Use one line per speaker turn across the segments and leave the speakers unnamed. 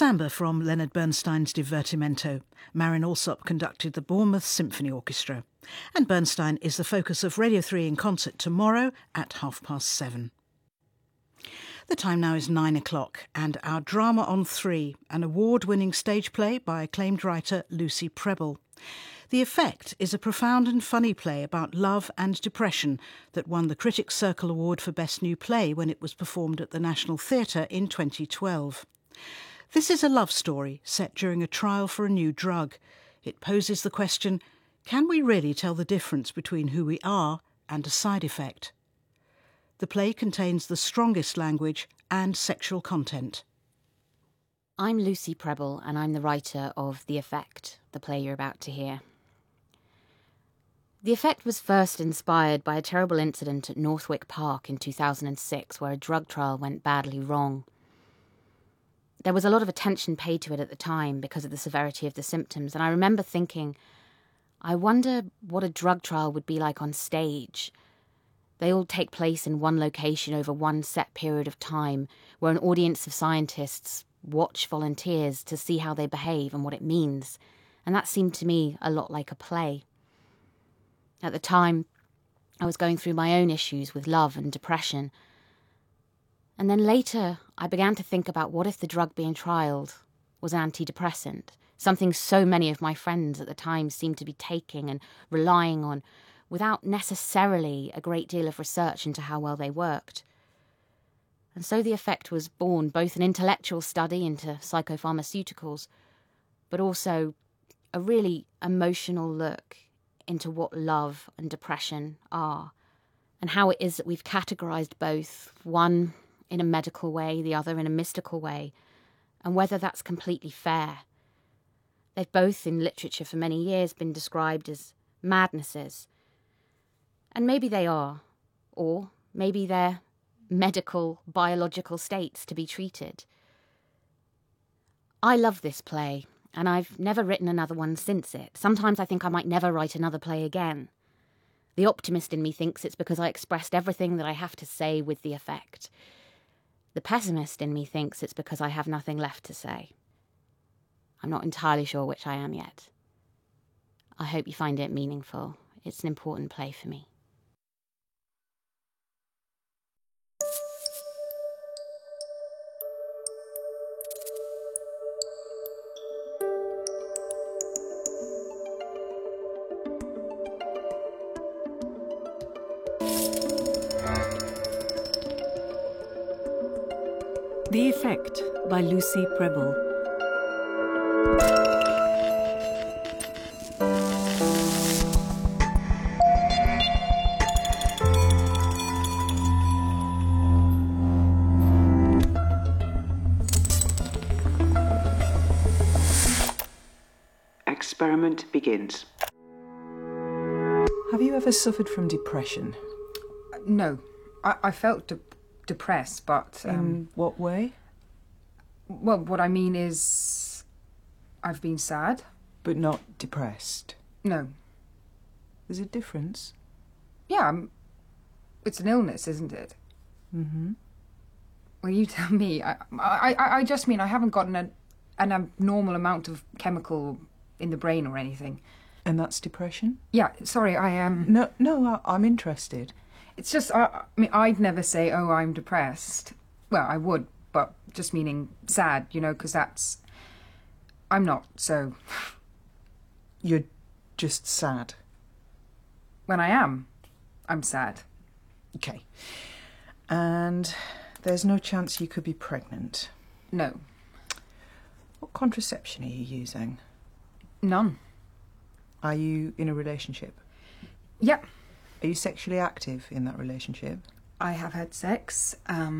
Samba from Leonard Bernstein's Divertimento. Marin Alsop conducted the Bournemouth Symphony Orchestra. And Bernstein is the focus of Radio 3 in concert tomorrow at 7:30. The time now is 9 o'clock, and our drama on 3, an award-winning stage play by acclaimed writer Lucy Prebble. The Effect is a profound and funny play about love and depression that won the Critics' Circle Award for Best New Play when it was performed at the National Theatre in 2012. This is a love story set during a trial for a new drug. It poses the question, can we really tell the difference between who we are and a side effect? The play contains the strongest language and sexual content.
I'm Lucy Prebble, and I'm the writer of The Effect, the play you're about to hear. The Effect was first inspired by a terrible incident at Northwick Park in 2006 where a drug trial went badly wrong. There was a lot of attention paid to it at the time because of the severity of the symptoms, and I remember thinking, I wonder what a drug trial would be like on stage. They all take place in one location over one set period of time, where an audience of scientists watch volunteers to see how they behave and what it means, and that seemed to me a lot like a play. At the time, I was going through my own issues with love and depression. And then later, I began to think about what if the drug being trialled was an antidepressant, something so many of my friends at the time seemed to be taking and relying on, without necessarily a great deal of research into how well they worked. And so The Effect was born, both an intellectual study into psychopharmaceuticals, but also a really emotional look into what love and depression are, and how it is that we've categorised both, one in a medical way, the other in a mystical way, and whether that's completely fair. They've both, in literature for many years, been described as madnesses. And maybe they are, or maybe they're medical, biological states to be treated. I love this play, and I've never written another one since it. Sometimes I think I might never write another play again. The optimist in me thinks it's because I expressed everything that I have to say with The Effect. The pessimist in me thinks it's because I have nothing left to say. I'm not entirely sure which I am yet. I hope you find it meaningful. It's an important play for me.
The Effect by Lucy Prebble.
Experiment begins.
Have you ever suffered from depression?
No. I felt depressed, but...
In what way?
Well, what I mean is... I've been sad.
But not depressed?
No.
There's a difference?
Yeah, it's an illness, isn't it?
Mm-hmm.
Well, you tell me. I just mean I haven't gotten an abnormal amount of chemical in the brain or anything.
And that's depression?
Yeah, sorry, I am...
No, I'm interested.
It's just, I mean, I'd never say, oh, I'm depressed. Well, I would, but just meaning sad, you know, because that's... I'm not, so...
You're just sad?
When I am, I'm sad.
Okay. And there's no chance you could be pregnant?
No.
What contraception are you using?
None.
Are you in a relationship?
Yeah.
Are you sexually active in that relationship?
I have had sex.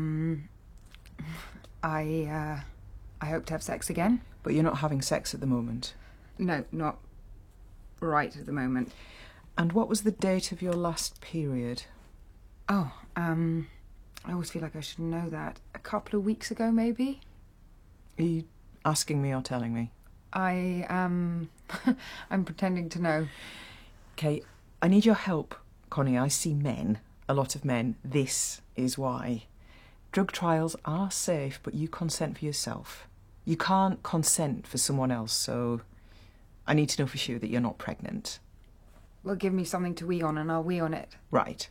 I hope to have sex again.
But you're not having sex at the moment?
No, not right at the moment.
And what was the date of your last period?
Oh, I always feel like I should know that. A couple of weeks ago, maybe?
Are you asking me or telling me?
I'm pretending to know.
Okay, I need your help, Connie. I see men, a lot of men. This is why. Drug trials are safe, but you consent for yourself. You can't consent for someone else, so I need to know for sure that you're not pregnant.
Well, give me something to wee on and I'll wee on it.
Right.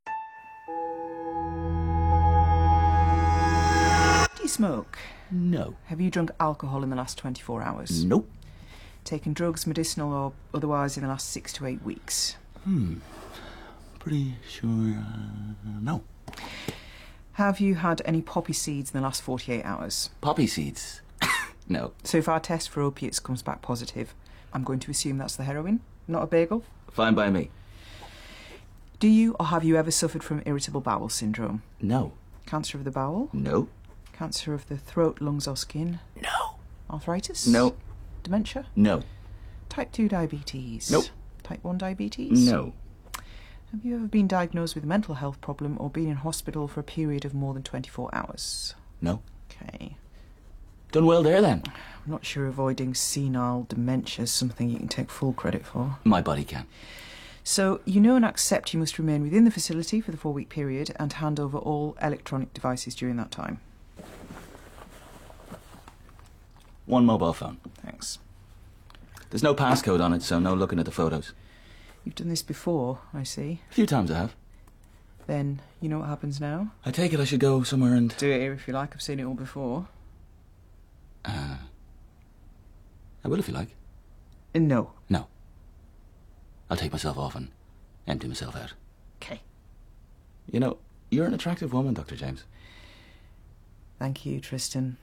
Do you smoke?
No.
Have you drunk alcohol in the last 24 hours?
Nope.
Taken drugs, medicinal or otherwise, in the last 6 to 8 weeks?
Pretty sure, no.
Have you had any poppy seeds in the last 48 hours?
Poppy seeds? No.
So if our test for opiates comes back positive, I'm going to assume that's the heroin, not a bagel?
Fine by me.
Do you or have you ever suffered from irritable bowel syndrome?
No.
Cancer of the bowel?
No.
Cancer of the throat, lungs or skin?
No.
Arthritis?
No.
Dementia?
No.
Type 2 diabetes?
Nope.
Type 1 diabetes?
No.
Have you ever been diagnosed with a mental health problem or been in hospital for a period of more than 24 hours?
No.
Okay.
Done well there, then.
I'm not sure avoiding senile dementia is something you can take full credit for.
My body can.
So, you know and accept you must remain within the facility for the 4-week period and hand over all electronic devices during that time.
One mobile phone.
Thanks.
There's no passcode on it, so no looking at the photos.
You've done this before, I see.
A few times I have.
Then, you know what happens now?
I take it I should go somewhere and...
Do it here if you like, I've seen it all before.
I will if you like.
No.
No. I'll take myself off and empty myself out.
Okay.
You know, you're an attractive woman, Dr. James.
Thank you, Tristan.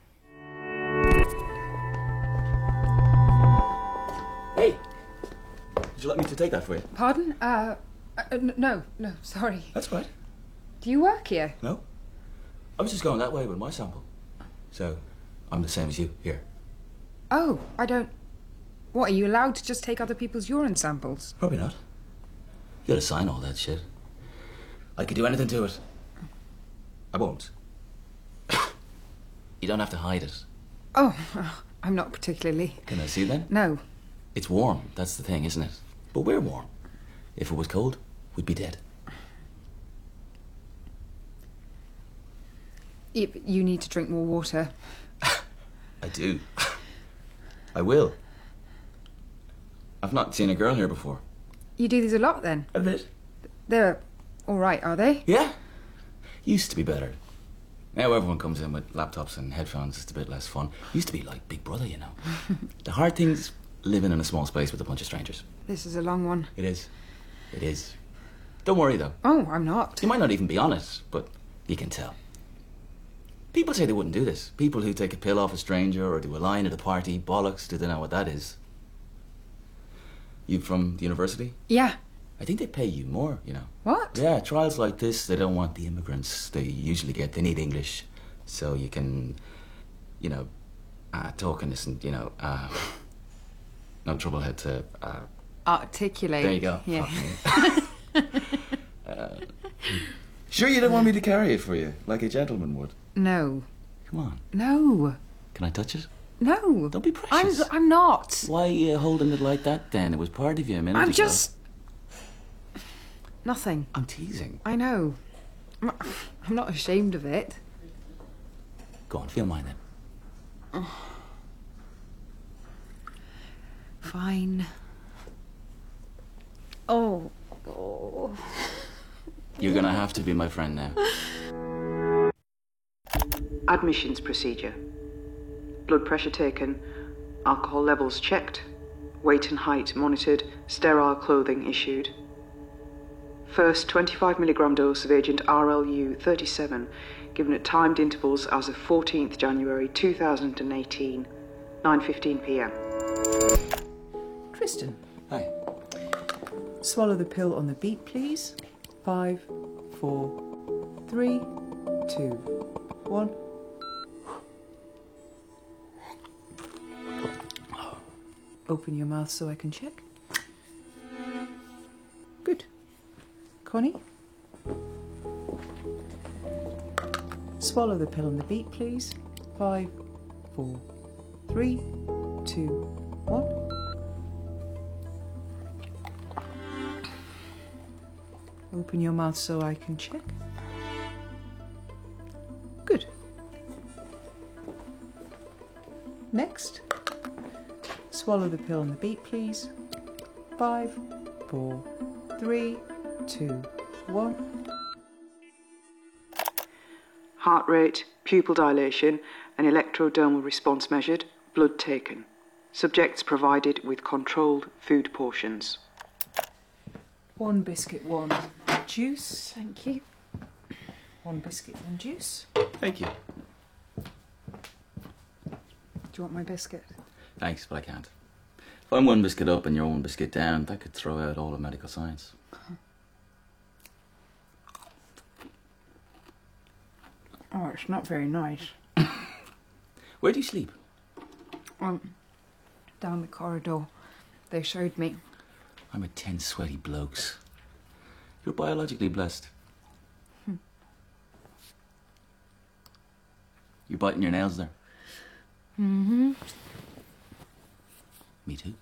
Hey! Would you like me to take that for you?
Pardon? No, sorry.
That's right.
Do you work here?
No. I was just going that way with my sample. So, I'm the same as you, here.
Oh, I don't... What, are you allowed to just take other people's urine samples?
Probably not. You gotta sign all that shit. I could do anything to it. I won't. You don't have to hide it.
Oh, I'm not particularly...
Can I see then?
No.
It's warm, that's the thing, isn't it? But we're warm. If it was cold, we'd be dead.
You need to drink more water.
I do. I will. I've not seen a girl here before.
You do these a lot, then?
A bit.
They're all right, are they?
Yeah. Used to be better. Now everyone comes in with laptops and headphones. It's a bit less fun. Used to be like Big Brother, you know. The hard thing's living in a small space with a bunch of strangers.
This is a long one.
It is. It is. Don't worry, though.
Oh, I'm not.
You might not even be honest, but you can tell. People say they wouldn't do this. People who take a pill off a stranger or do a line at a party. Bollocks, do they know what that is? You from the university?
Yeah.
I think they pay you more, you know.
What?
Yeah, trials like this, they don't want the immigrants they usually get. They need English. So you can, you know, talk and listen, you know, no trouble how to...
Articulate.
There you go.
Yeah.
Sure you don't want me to carry it for you, like a gentleman would?
No.
Come on.
No.
Can I touch it?
No.
Don't be precious.
I'm not.
Why are you holding it like that then? It was part of you a minute ago.
I'm just... Nothing.
I'm teasing.
I know. I'm not ashamed of it.
Go on, feel mine then.
Fine. Oh.
You're gonna have to be my friend now.
Admissions procedure. Blood pressure taken, alcohol levels checked, weight and height monitored, sterile clothing issued. First 25mg dose of agent RLU 37, given at timed intervals as of 14th January 2018, 9:15 p.m. Tristan.
Hi.
Swallow the pill on the beat, please. 5, 4, 3, 2, 1. Open your mouth so I can check. Good. Connie? Swallow the pill on the beat, please. 5, 4, 3, 2, 1. Open your mouth so I can check. Good.
next. Swallow the pill on the beat, please. 5, 4, 3, 2, 1.
Heart rate, pupil dilation, and electrodermal response measured. Blood taken. Subjects provided with controlled food portions.
1 biscuit, 1 juice.
Thank you.
1 biscuit, 1 juice.
Thank you.
Do you want my biscuit?
Thanks, but I can't. If I'm 1 biscuit up and you're 1 biscuit down, that could throw out all of medical science.
Oh, it's not very nice.
Where do you sleep?
Down the corridor. They showed me.
I'm with 10 sweaty blokes. You're biologically blessed. You biting your nails there?
Mm-hmm.
Me too.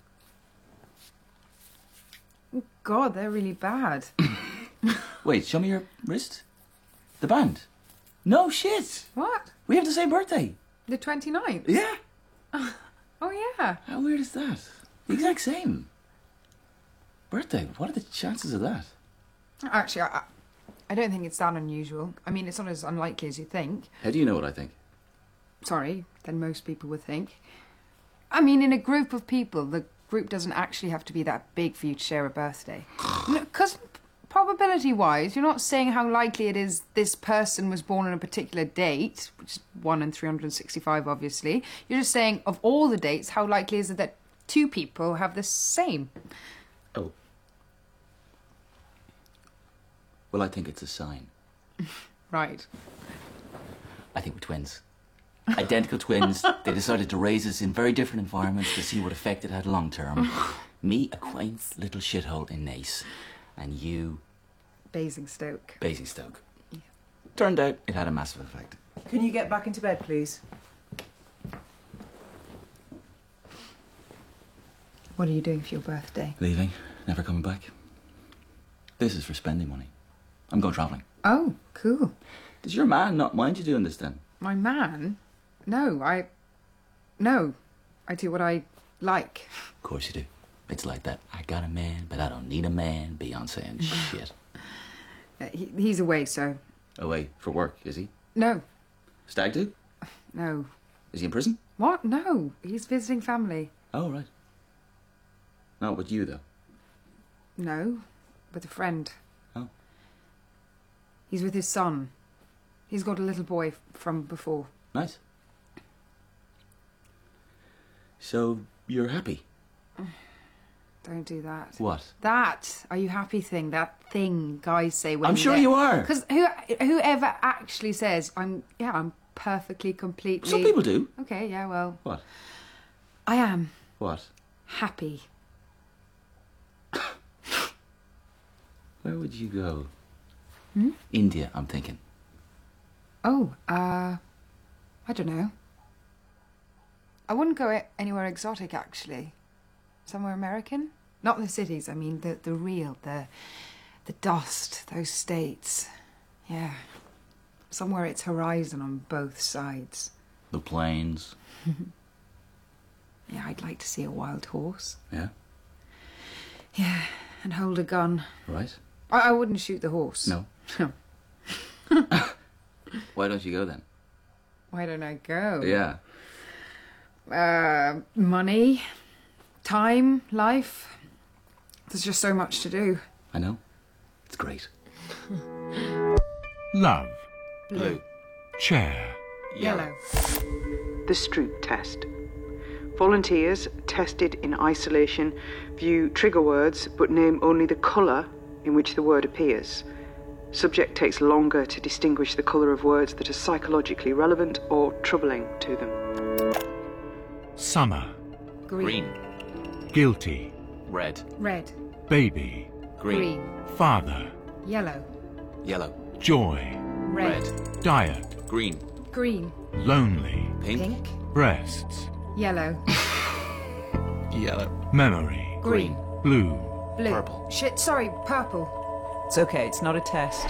Oh, God, they're really bad.
Wait, show me your wrist. The band. No shit.
What?
We have the same birthday.
The 29th?
Yeah.
Oh, yeah.
How weird is that? The exact same. Birthday. What are the chances of that?
Actually, I don't think it's that unusual. I mean, it's not as unlikely as you think.
How do you know what I think?
Sorry, than most people would think. I mean, in a group of people, the group doesn't actually have to be that big for you to share a birthday. Because probability-wise, you're not saying how likely it is this person was born on a particular date, which is 1 in 365, obviously. You're just saying, of all the dates, how likely is it that 2 people have the same?
Oh. Well, I think it's a sign.
Right.
I think we're twins. Identical twins. They decided to raise us in very different environments to see what effect it had long term. Me, a quaint little shithole in Nace. And you...
Basingstoke.
Basingstoke.
Yeah.
Turned out it had a massive effect.
Can you get back into bed, please?
What are you doing for your birthday?
Leaving. Never coming back. This is for spending money. I'm going travelling.
Oh, cool.
Does your man not mind you doing this then?
My man? No, I do what I like.
Of course you do. It's like that I got a man, but I don't need a man, Beyonce and shit.
He's away, so...
Away for work, is he?
No.
Stag do?
No.
Is he in prison?
What? No. He's visiting family.
Oh, right. Not with you, though?
No. With a friend.
Oh.
He's with his son. He's got a little boy from before.
Nice. So, you're happy?
Don't do that.
What?
That, are you happy thing, that thing guys say when
I'm sure you are.
Because whoever actually says, I'm perfectly, completely...
Some people do.
Okay, yeah, well...
What?
I am.
What?
Happy.
Where would you go?
Hmm?
India, I'm thinking.
Oh, I don't know. I wouldn't go anywhere exotic, actually. Somewhere American? Not the cities, I mean the real, the dust, those states. Yeah. Somewhere it's horizon on both sides.
The plains.
Yeah, I'd like to see a wild horse.
Yeah?
Yeah, and hold a gun.
Right.
I wouldn't shoot the horse.
No. Why don't you go then?
Why don't I go?
Yeah.
Money, time, life. There's just so much to do.
I know. It's great.
Love.
Blue.
Chair.
Yellow.
The Stroop test. Volunteers, tested in isolation, view trigger words but name only the colour in which the word appears. Subject takes longer to distinguish the colour of words that are psychologically relevant or troubling to them.
Summer.
Green.
Guilty.
Red.
Red.
Baby.
Green.
Father.
Yellow.
Yellow.
Joy.
Red.
Diet.
Green.
Green.
Lonely.
Pink.
Breasts.
Yellow.
Yellow.
Memory.
Green.
Blue.
Blue.
Purple.
Shit, sorry, purple.
It's okay, it's not a test.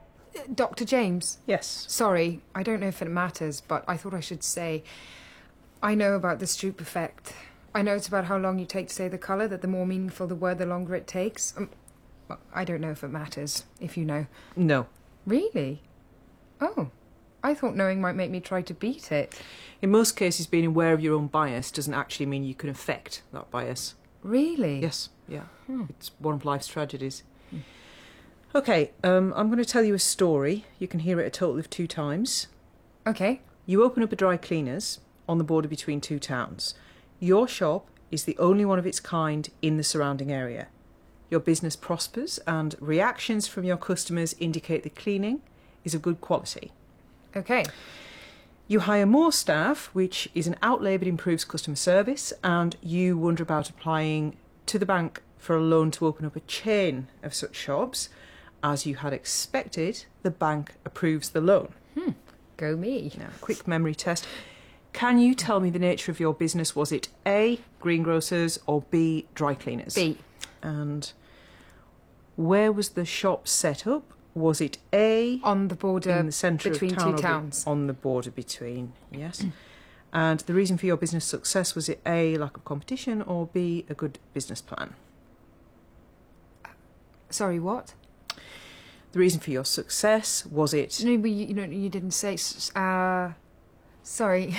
Dr. James?
Yes.
Sorry, I don't know if it matters, but I thought I should say... I know about the Stroop effect. I know it's about how long you take to say the colour, that the more meaningful the word, the longer it takes. Well, I don't know if it matters, if you know.
No.
Really? Oh, I thought knowing might make me try to beat it.
In most cases, being aware of your own bias doesn't actually mean you can affect that bias.
Really?
Yes, yeah. It's one of life's tragedies. Okay, I'm going to tell you a story. You can hear it a total of 2 times.
Okay.
You open up a dry cleaners on the border between 2 towns. Your shop is the only one of its kind in the surrounding area. Your business prospers and reactions from your customers indicate the cleaning is of good quality.
Okay.
You hire more staff, which is an outlay but improves customer service, and you wonder about applying to the bank for a loan to open up a chain of such shops. As you had expected, the bank approves the loan.
Go me.
Now, quick memory test. Can you tell me the nature of your business? Was it A, greengrocers, or B, dry cleaners?
B.
And where was the shop set up? Was it A,
On the border
in the centre
between
of town,
2
or
towns.
on the border between? Yes. And the reason for your business success, was it A, lack of competition, or B, a good business plan?
Sorry, what?
The reason for your success, was it...
No, but you didn't say... sorry.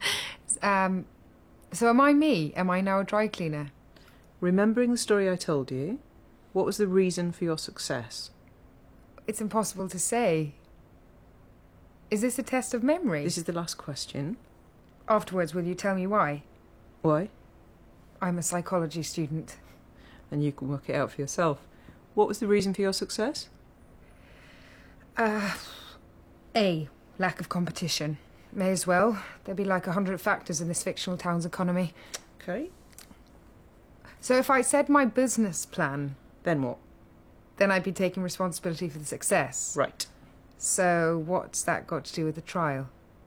So am I me? Am I now a dry cleaner?
Remembering the story I told you, what was the reason for your success?
It's impossible to say. Is this a test of memory?
This is the last question.
Afterwards, will you tell me why?
Why?
I'm a psychology student.
Then you can work it out for yourself. What was the reason for your success?
A. Lack of competition. May as well. There'd be like 100 factors in this fictional town's economy.
Okay.
So if I said my business plan,
Then what?
then I'd be taking responsibility for the success.
Right.
So what's that got to do with the trial?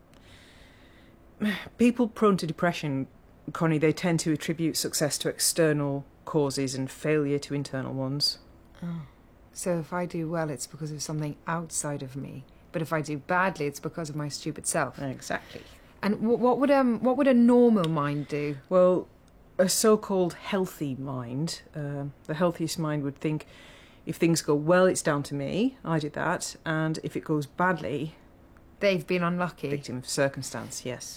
People prone to depression, Connie, they tend to attribute success to external causes and failure to internal ones.
So if I do well, it's because of something outside of me. But if I do badly, it's because of my stupid self.
Exactly.
And what would a normal mind do?
Well, a so-called healthy mind, the healthiest mind would think, if things go well, it's down to me, I did that, and if it goes badly...
They've been unlucky.
Victim of circumstance, yes.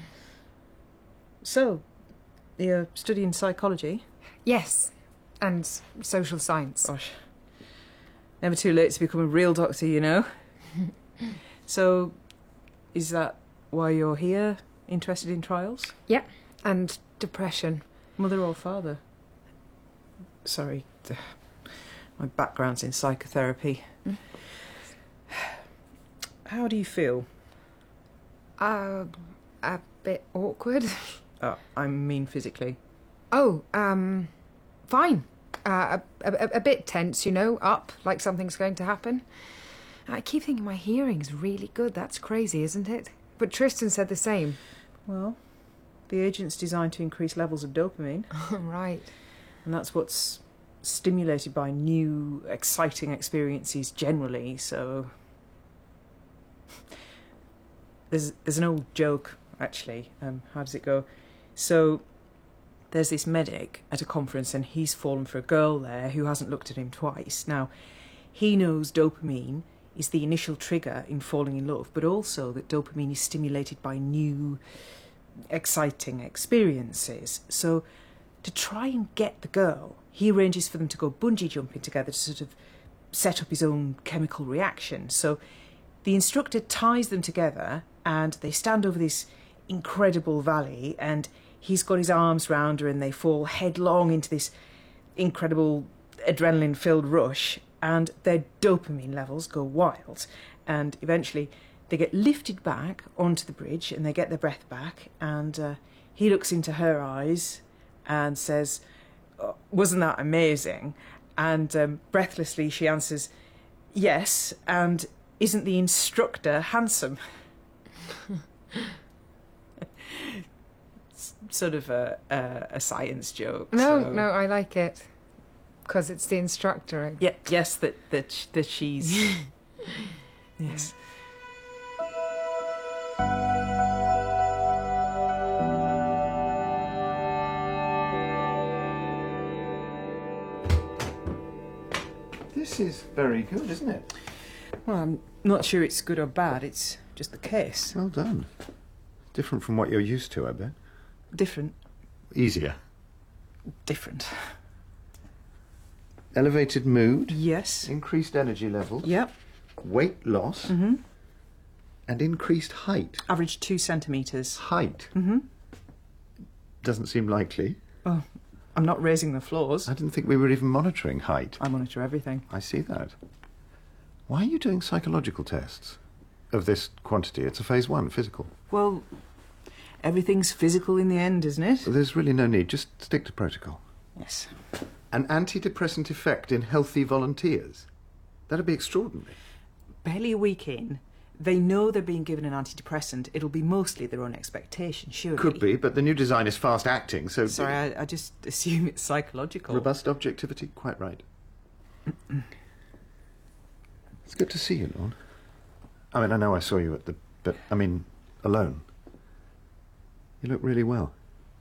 So, you're studying psychology?
Yes, and social science.
Gosh, never too late to become a real doctor, you know. So, is that why you're here, interested in trials?
Yeah, and depression.
Mother or father? Sorry, my background's in psychotherapy. How do you feel?
A bit awkward.
I mean physically.
Oh, fine. A bit tense, up, like something's going to happen. I keep thinking my hearing's really good. That's crazy, isn't it? But Tristan said the same.
Well, the agent's designed to increase levels of dopamine.
Right.
And that's what's stimulated by new, exciting experiences generally, so... There's an old joke, actually. How does it go? So, there's this medic at a conference and he's fallen for a girl there who hasn't looked at him twice. Now, he knows dopamine is the initial trigger in falling in love, but also that dopamine is stimulated by new, exciting experiences. So, to try and get the girl, he arranges for them to go bungee jumping together to sort of set up his own chemical reaction. So, the instructor ties them together and they stand over this incredible valley and he's got his arms round her and they fall headlong into this incredible adrenaline-filled rush and their dopamine levels go wild. And eventually they get lifted back onto the bridge and they get their breath back and he looks into her eyes and says, "Oh, wasn't that amazing?" And breathlessly she answers, "Yes, and isn't the instructor handsome?" It's sort of a science joke.
No,
so.
I like it. Because it's the instructor.
Yeah, yes, that she's... Yes.
This is very good, isn't it?
Well, I'm not sure it's good or bad. It's just the case.
Well done. Different from what you're used to, I bet.
Different.
Easier.
Different.
Elevated mood.
Yes.
Increased energy levels.
Yep.
Weight loss.
Mm-hmm.
And increased height.
Average 2 centimetres.
Height?
Mm-hmm.
Doesn't seem likely.
Well, I'm not raising the floors.
I didn't think we were even monitoring height.
I monitor everything.
I see that. Why are you doing psychological tests of this quantity? It's a phase 1, physical.
Well, everything's physical in the end, isn't it?
There's really no need. Just stick to protocol.
Yes.
An antidepressant effect in healthy volunteers. That'd be extraordinary.
Barely a week in, they know they're being given an antidepressant. It'll be mostly their own expectation, surely.
Could be, but the new design is fast-acting, so...
Sorry, I just assume it's psychological.
Robust objectivity, quite right. It's good to see you, Lorne. I mean, I know I saw you at the... But, I mean, alone. You look really well.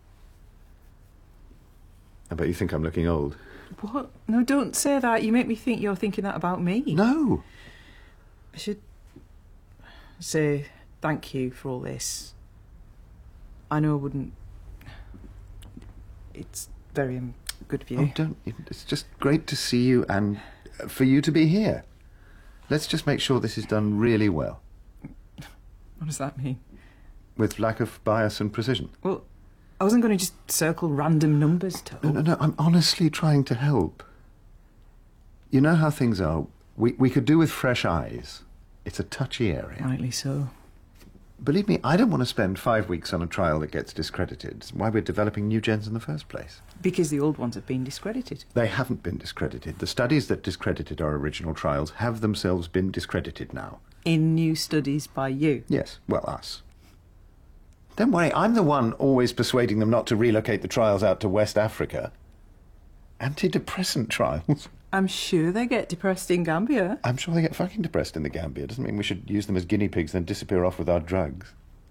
I bet you think I'm looking old.
What? No, don't say that. You make me think you're thinking that about me.
No!
I should say thank you for all this. I know I wouldn't... It's very good of you.
Oh, don't... It's just great to see you and for you to be here. Let's just make sure this is done really well.
What does that mean?
With lack of bias and precision.
Well, I wasn't going to just circle random numbers, Toad.
No, I'm honestly trying to help. You know how things are. We could do with fresh eyes. It's a touchy area.
Rightly so.
Believe me, I don't want to spend 5 weeks on a trial that gets discredited. It's why we're developing new gens in the first place.
Because the old ones have been discredited.
They haven't been discredited. The studies that discredited our original trials have themselves been discredited now.
In new studies by you?
Yes, well, us. Don't worry, I'm the one always persuading them not to relocate the trials out to West Africa. Antidepressant trials.
I'm sure they get depressed in Gambia.
I'm sure they get fucking depressed in the Gambia. Doesn't mean we should use them as guinea pigs then disappear off with our drugs.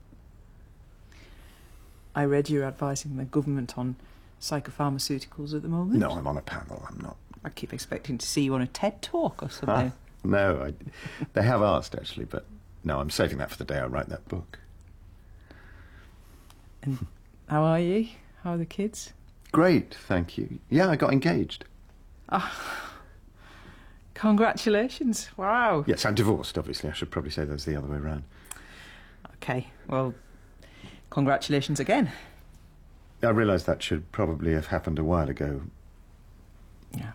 I read you're advising the government on psychopharmaceuticals at the moment.
No, I'm on a panel, I'm not.
I keep expecting to see you on a TED Talk or something.
No, they have asked, actually, but no, I'm saving that for the day I write that book.
And how are you? How are the kids?
Great, thank you. Yeah, I got engaged.
Congratulations. Wow.
Yes, I'm divorced, obviously. I should probably say that's the other way around.
OK, well, congratulations again.
I realise that should probably have happened a while ago.
Yeah.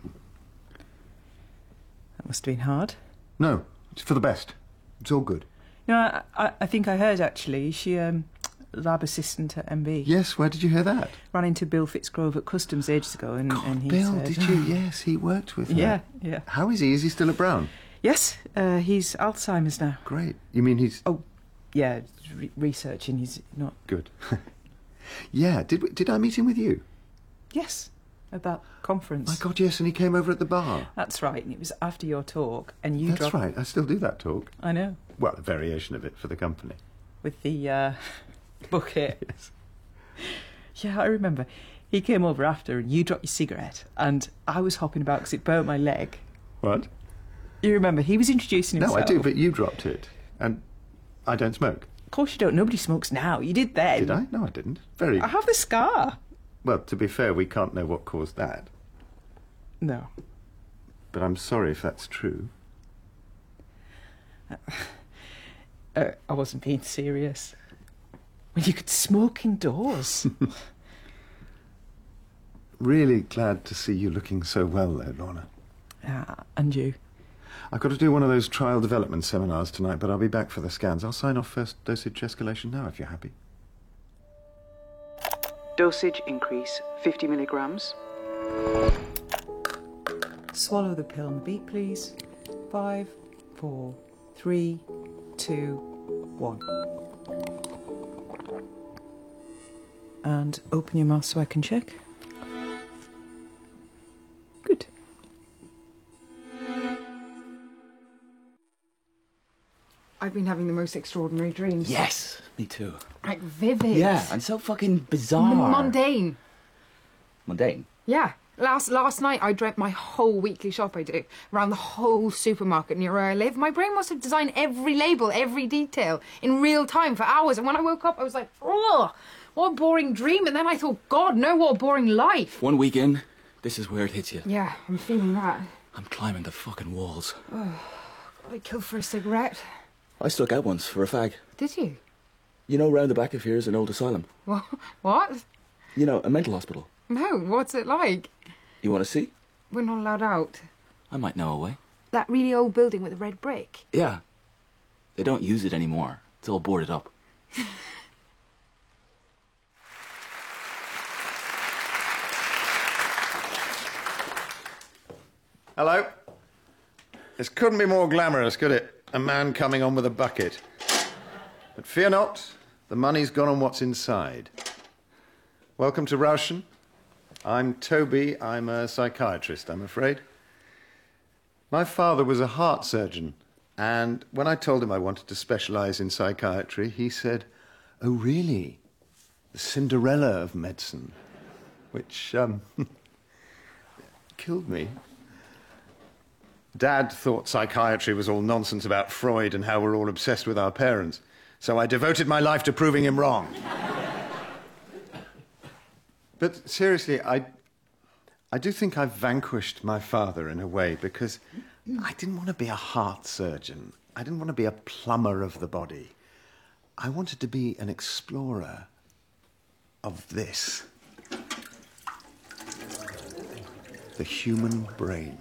That must have been hard.
No, it's for the best. It's all good.
No, I think I heard, actually, she, lab assistant at MB.
Yes, where did you hear that?
Ran into Bill Fitzgrove at Customs ages ago, and he
Bill,
said...
did you? Yes, he worked with her.
Yeah.
How is he? Is he still at Brown?
Yes, he's Alzheimer's now.
Great. You mean he's...
Oh, yeah, researching, he's not...
Good. Yeah, did I meet him with you?
Yes, at that conference.
My God, yes, and he came over at the bar.
That's right, and it was after your talk, and you
That's
dropped...
right, I still do that talk.
I know.
Well, a variation of it for the company.
With the, bucket.
Yes.
Yeah, I remember. He came over after, and you dropped your cigarette, and I was hopping about because it burnt my leg.
What?
You remember, he was introducing himself.
No, I do, but you dropped it. And I don't smoke.
Of course you don't. Nobody smokes now. You did then.
Did I? No, I didn't.
I have the scar.
Well, to be fair, we can't know what caused that.
No.
But I'm sorry if that's true.
I wasn't being serious. When you could smoke indoors.
Really glad to see you looking so well there, Lorna.
And you.
I've got to do one of those trial development seminars tonight, but I'll be back for the scans. I'll sign off first dosage escalation now, if you're happy.
Dosage increase 50 milligrams.
Swallow the pill on the beat, please. 5, 4, 3, 2, 1. And open your mouth so I can check. Good.
I've been having the most extraordinary dreams.
Yes, me too.
Like vivid.
Yeah, and so fucking bizarre.
Mundane.
Mundane?
Yeah. Last night I dreamt my whole weekly shop I do, around the whole supermarket near where I live. My brain must have designed every label, every detail, in real time for hours. And when I woke up, I was like, oh, what a boring dream. And then I thought, God, no, what a boring life.
One week in, this is where it hits you.
Yeah, I'm feeling that.
I'm climbing the fucking walls.
Oh, I'd kill for a cigarette.
I stuck out once for a fag.
Did you?
You know, round the back of here is an old asylum.
What?
You know, a mental hospital.
No, what's it like?
You want to see?
We're not allowed out.
I might know a way.
That really old building with the red brick?
Yeah. They don't use it anymore. It's all boarded up.
Hello? This couldn't be more glamorous, could it? A man coming on with a bucket. But fear not, the money's gone on what's inside. Welcome to Rauschen. I'm Toby. I'm a psychiatrist, I'm afraid. My father was a heart surgeon, and when I told him I wanted to specialise in psychiatry, he said, "Oh, really? The Cinderella of medicine," which killed me. Dad thought psychiatry was all nonsense about Freud and how we're all obsessed with our parents, so I devoted my life to proving him wrong. But seriously, I do think I've vanquished my father in a way, because I didn't want to be a heart surgeon. I didn't want to be a plumber of the body. I wanted to be an explorer of this. The human brain.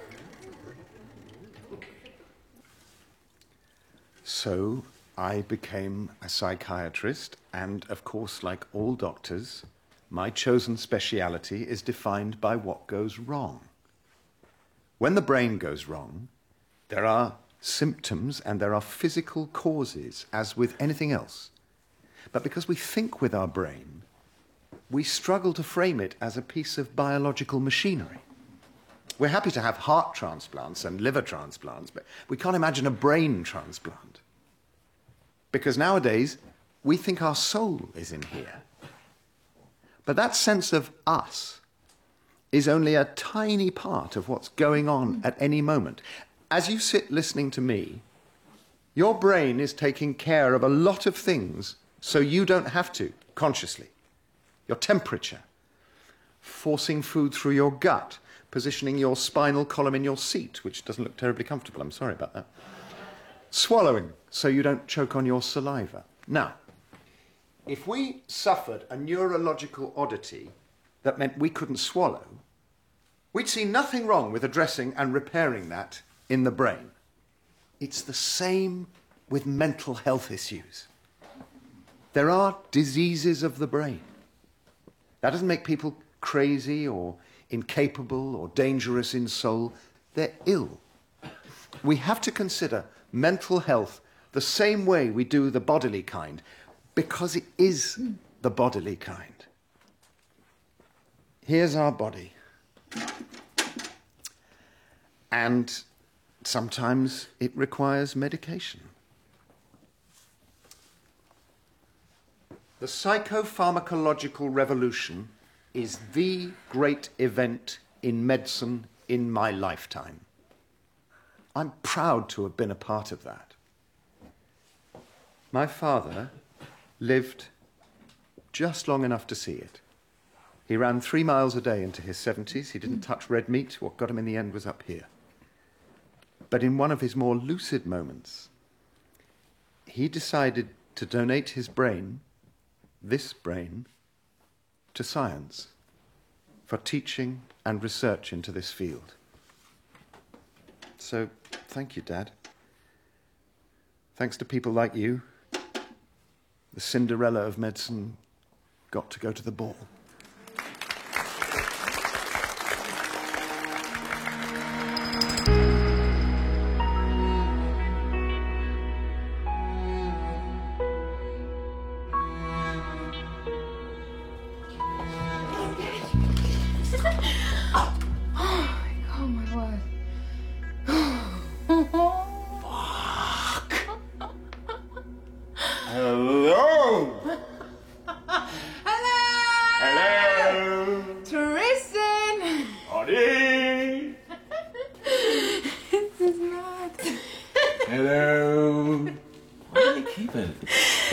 So I became a psychiatrist, and of course, like all doctors, my chosen speciality is defined by what goes wrong. When the brain goes wrong, there are symptoms and there are physical causes, as with anything else. But because we think with our brain, we struggle to frame it as a piece of biological machinery. We're happy to have heart transplants and liver transplants, but we can't imagine a brain transplant. Because nowadays, we think our soul is in here. But that sense of us is only a tiny part of what's going on at any moment. As you sit listening to me, your brain is taking care of a lot of things so you don't have to, consciously. Your temperature, forcing food through your gut, positioning your spinal column in your seat, which doesn't look terribly comfortable, I'm sorry about that. Swallowing, so you don't choke on your saliva. Now, if we suffered a neurological oddity that meant we couldn't swallow, we'd see nothing wrong with addressing and repairing that in the brain. It's the same with mental health issues. There are diseases of the brain. That doesn't make people crazy or incapable or dangerous in soul. They're ill. We have to consider mental health the same way we do the bodily kind, because it is the bodily kind. Here's our body. And sometimes it requires medication. The psychopharmacological revolution is the great event in medicine in my lifetime. I'm proud to have been a part of that. My father lived just long enough to see it. He ran 3 miles a day into his 70s. He didn't touch red meat. What got him in the end was up here. But in one of his more lucid moments, he decided to donate his brain, this brain, to science for teaching and research into this field. So, thank you, Dad. Thanks to people like you, the Cinderella of medicine got to go to the ball.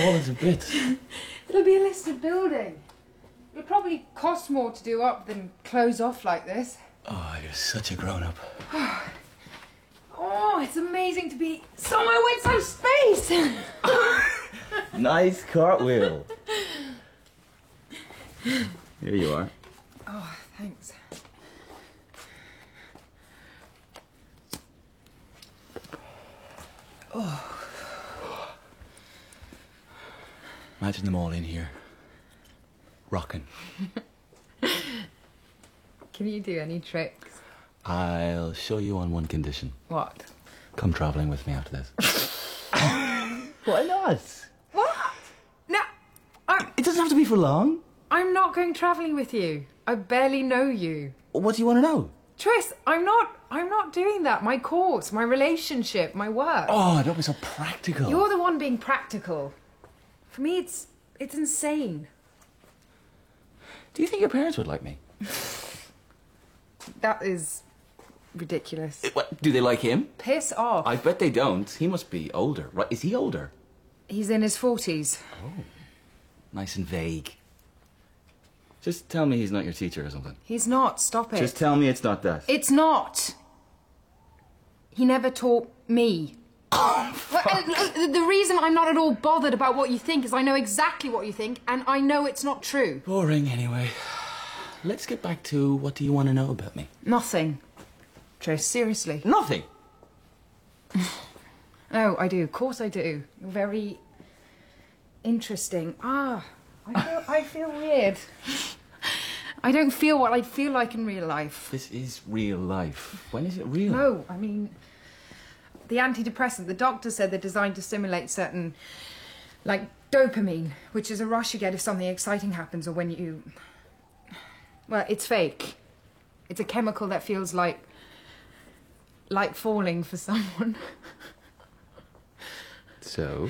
small as a bit.
It'll be a listed building. It'll probably cost more to do up than close off like this.
Oh, you're such a grown-up.
Oh, it's amazing to be somewhere with some space.
Nice cartwheel. Here you are.
Oh, thanks. Oh.
Imagine them all in here. Rocking.
Can you do any tricks?
I'll show you on one condition.
What?
Come travelling with me after this. Why not?
What? No,
It doesn't have to be for long.
I'm not going travelling with you. I barely know you.
What do you want to know?
Tris, I'm not doing that. My course, my relationship, my work.
Oh, don't be so practical.
You're the one being practical. For me, it's insane.
Do you think your parents would like me?
That is ridiculous.
What, do they like him?
Piss off.
I bet they don't. He must be older, right? Is he older?
He's in his 40s.
Oh, nice and vague. Just tell me he's not your teacher or something.
He's not. Stop it.
Just tell me it's not that.
It's not. He never taught me. The reason I'm not at all bothered about what you think is I know exactly what you think, and I know it's not true.
Boring, anyway. Let's get back to what do you want to know about me?
Nothing. Tris, seriously.
Nothing.
Oh, I do. Of course I do. You're very interesting. I feel weird. I don't feel what I feel like in real life.
This is real life. When is it real?
No, I mean, the antidepressant, the doctor said they're designed to stimulate certain, like, dopamine, which is a rush you get if something exciting happens or when you... Well, it's fake. It's a chemical that feels like falling for someone.
So?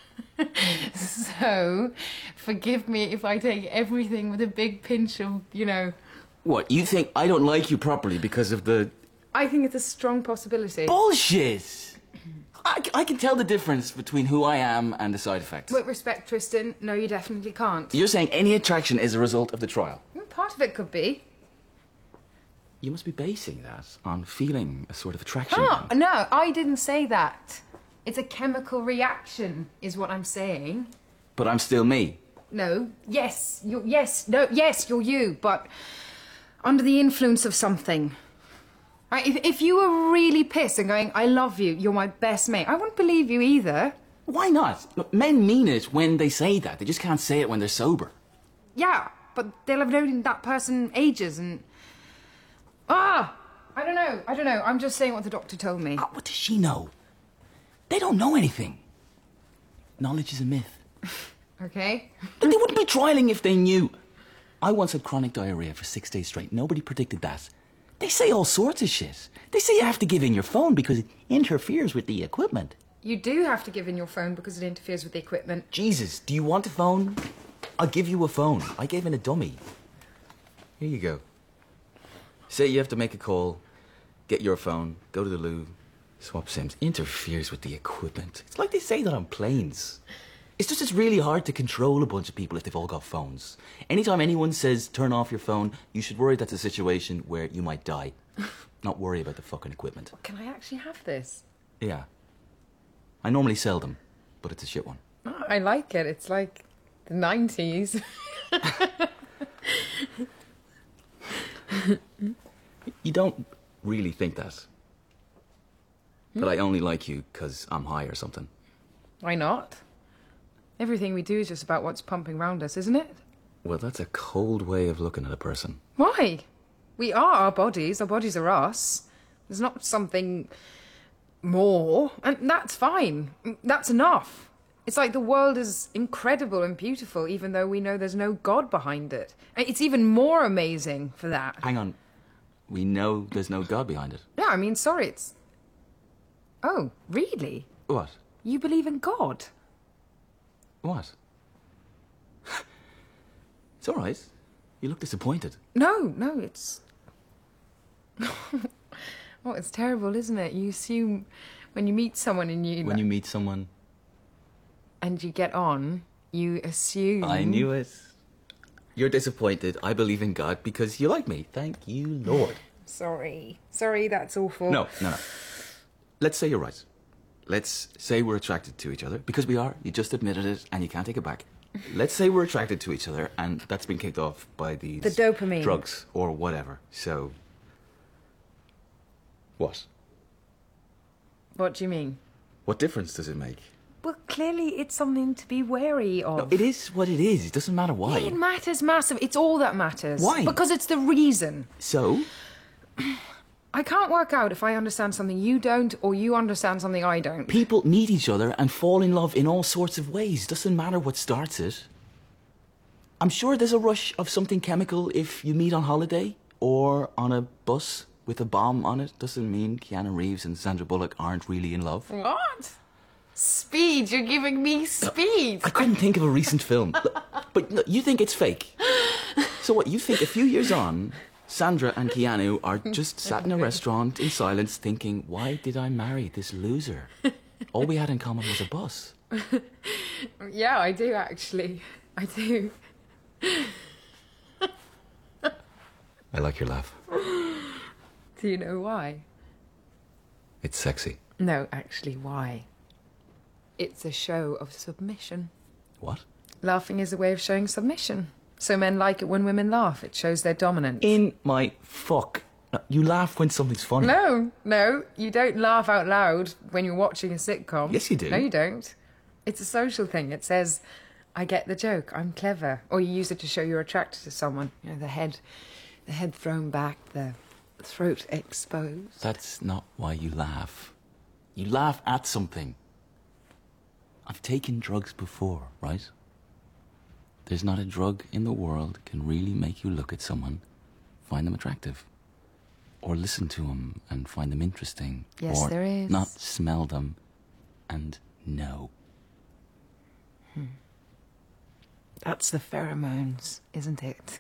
So, forgive me if I take everything with a big pinch of, you know...
What, you think I don't like you properly because of the...
I think it's a strong possibility.
Bullshit! I can tell the difference between who I am and the side effects.
With respect, Tristan, no, you definitely can't.
You're saying any attraction is a result of the trial?
Well, part of it could be.
You must be basing that on feeling a sort of attraction.
Oh, no, I didn't say that. It's a chemical reaction, is what I'm saying.
But I'm still me.
No, yes, you're you, but under the influence of something. Right, if you were really pissed and going, I love you, you're my best mate, I wouldn't believe you either.
Why not? Look, men mean it when they say that. They just can't say it when they're sober.
Yeah, but they'll have known that person ages and... I don't know. I'm just saying what the doctor told me.
What does she know? They don't know anything. Knowledge is a myth.
Okay.
But they wouldn't be trialing if they knew. I once had chronic diarrhea for 6 days straight. Nobody predicted that. They say all sorts of shit. They say you have to give in your phone because it interferes with the equipment.
You do have to give in your phone because it interferes with the equipment.
Jesus, do you want a phone? I'll give you a phone. I gave in a dummy. Here you go. Say you have to make a call, get your phone, go to the loo, swap SIMs. Interferes with the equipment. It's like they say that on planes. It's just it's really hard to control a bunch of people if they've all got phones. Anytime anyone says turn off your phone, you should worry that's a situation where you might die. Not worry about the fucking equipment.
Can I actually have this?
Yeah. I normally sell them, but it's a shit one.
Oh, I like it. It's like the 90s.
You don't really think that. That I only like you because I'm high or something.
Why not? Everything we do is just about what's pumping around us, isn't it?
Well, that's a cold way of looking at a person.
Why? We are our bodies are us. There's not something more, and that's fine. That's enough. It's like the world is incredible and beautiful, even though we know there's no God behind it. It's even more amazing for that.
Hang on. We know there's no God behind it.
Yeah, I mean, sorry, it's... Oh, really?
What?
You believe in God?
What? It's all right. You look disappointed.
No, it's... Oh, it's terrible, isn't it? You assume when you meet someone and
When you meet someone...
and you get on, You assume.
I knew it. You're disappointed. I believe in God because you like me. Thank you, Lord.
Sorry. Sorry, that's awful.
No. Let's say you're right. Let's say we're attracted to each other, because we are. You just admitted it, and you can't take it back. Let's say we're attracted to each other, and that's been kicked off by these...
The dopamine.
Drugs, or whatever. So... What?
What do you mean?
What difference does it make?
Well, clearly it's something to be wary of.
No, it is what it is. It doesn't matter why.
Yeah, it matters massive. It's all that matters.
Why?
Because it's the reason.
So?
I can't work out if I understand something you don't, or you understand something I don't.
People meet each other and fall in love in all sorts of ways. Doesn't matter what starts it. I'm sure there's a rush of something chemical if you meet on holiday or on a bus with a bomb on it. Doesn't mean Keanu Reeves and Sandra Bullock aren't really in love.
What? Speed, you're giving me speed.
I couldn't think of a recent film. But no, you think it's fake. So what, you think a few years on, Sandra and Keanu are just sat in a restaurant in silence thinking, why did I marry this loser? All we had in common was a bus.
Yeah, I do actually. I do.
I like your laugh.
Do you know why?
It's sexy.
No, actually, why? It's a show of submission.
What?
Laughing is a way of showing submission. So men like it when women laugh. It shows their dominance.
In my fuck. No, you laugh when something's funny.
No, you don't laugh out loud when you're watching a sitcom.
Yes, you do.
No, you don't. It's a social thing. It says, I get the joke, I'm clever. Or you use it to show you're attracted to someone. You know, the head thrown back, the throat exposed.
That's not why you laugh. You laugh at something. I've taken drugs before, right? There's not a drug in the world can really make you look at someone, find them attractive, or listen to them and find them interesting.
Yes,
or
there is.
Not smell them and know.
That's the pheromones, isn't it?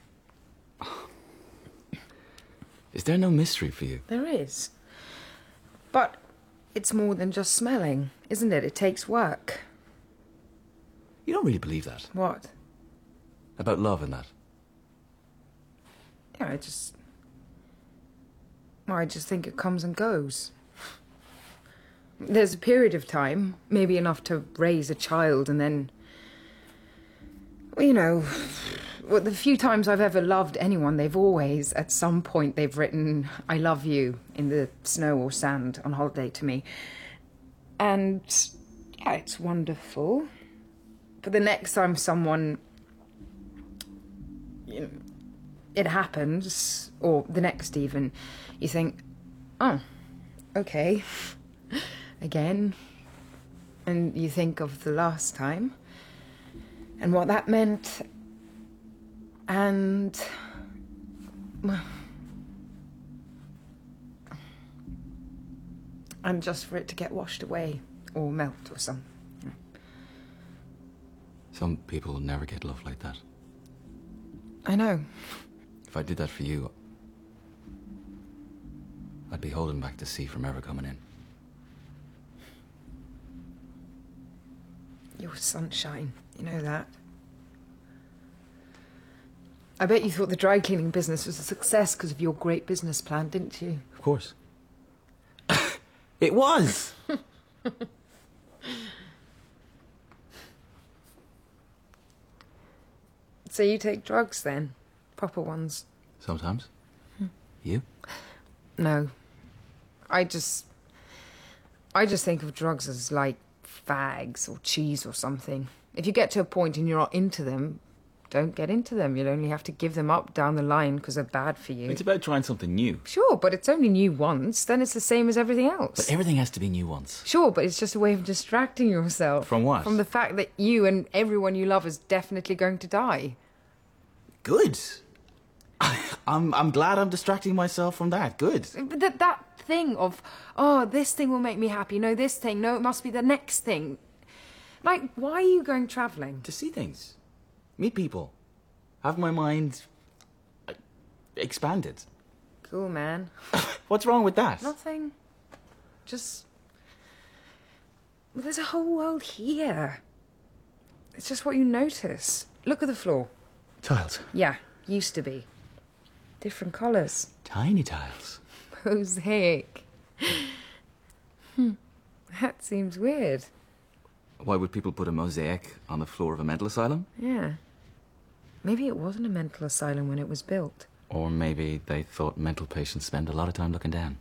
Is there no mystery for you?
There is. But it's more than just smelling, isn't it? It takes work.
You don't really believe that.
What?
About love and that.
Yeah, I just think it comes and goes. There's a period of time, maybe enough to raise a child, and then, well, you know, well, the few times I've ever loved anyone, they've always, at some point, they've written, I love you, in the snow or sand on holiday to me. And, yeah, it's wonderful. But the next time someone, you know, it happens, or the next even, you think, oh, okay, again. And you think of the last time, and what that meant, and, well, and just for it to get washed away, or melt, or something.
Some people never get love like that.
I know.
If I did that for you, I'd be holding back the sea from ever coming in.
You're sunshine, you know that. I bet you thought the dry cleaning business was a success because of your great business plan, didn't you?
Of course. It was!
So you take drugs then? Proper ones?
Sometimes. You?
No. I just think of drugs as like fags or cheese or something. If you get to a point and you're not into them, don't get into them. You'll only have to give them up down the line because they're bad for you.
It's about trying something new.
Sure, but it's only new once. Then it's the same as everything else.
But everything has to be new once.
Sure, but it's just a way of distracting yourself.
From what?
From the fact that you and everyone you love is definitely going to die.
Good. I'm glad I'm distracting myself from that. Good.
But that thing of, oh, this thing will make me happy. No, this thing. No, it must be the next thing. Like, why are you going travelling?
To see things. Meet people. Have my mind expanded.
Cool, man.
What's wrong with that?
Nothing. Just... Well, there's a whole world here. It's just what you notice. Look at the floor.
Tiles.
Yeah, used to be. Different colours.
Tiny tiles.
Mosaic. That seems weird.
Why would people put a mosaic on the floor of a mental asylum?
Yeah. Maybe it wasn't a mental asylum when it was built.
Or maybe they thought mental patients spend a lot of time looking down.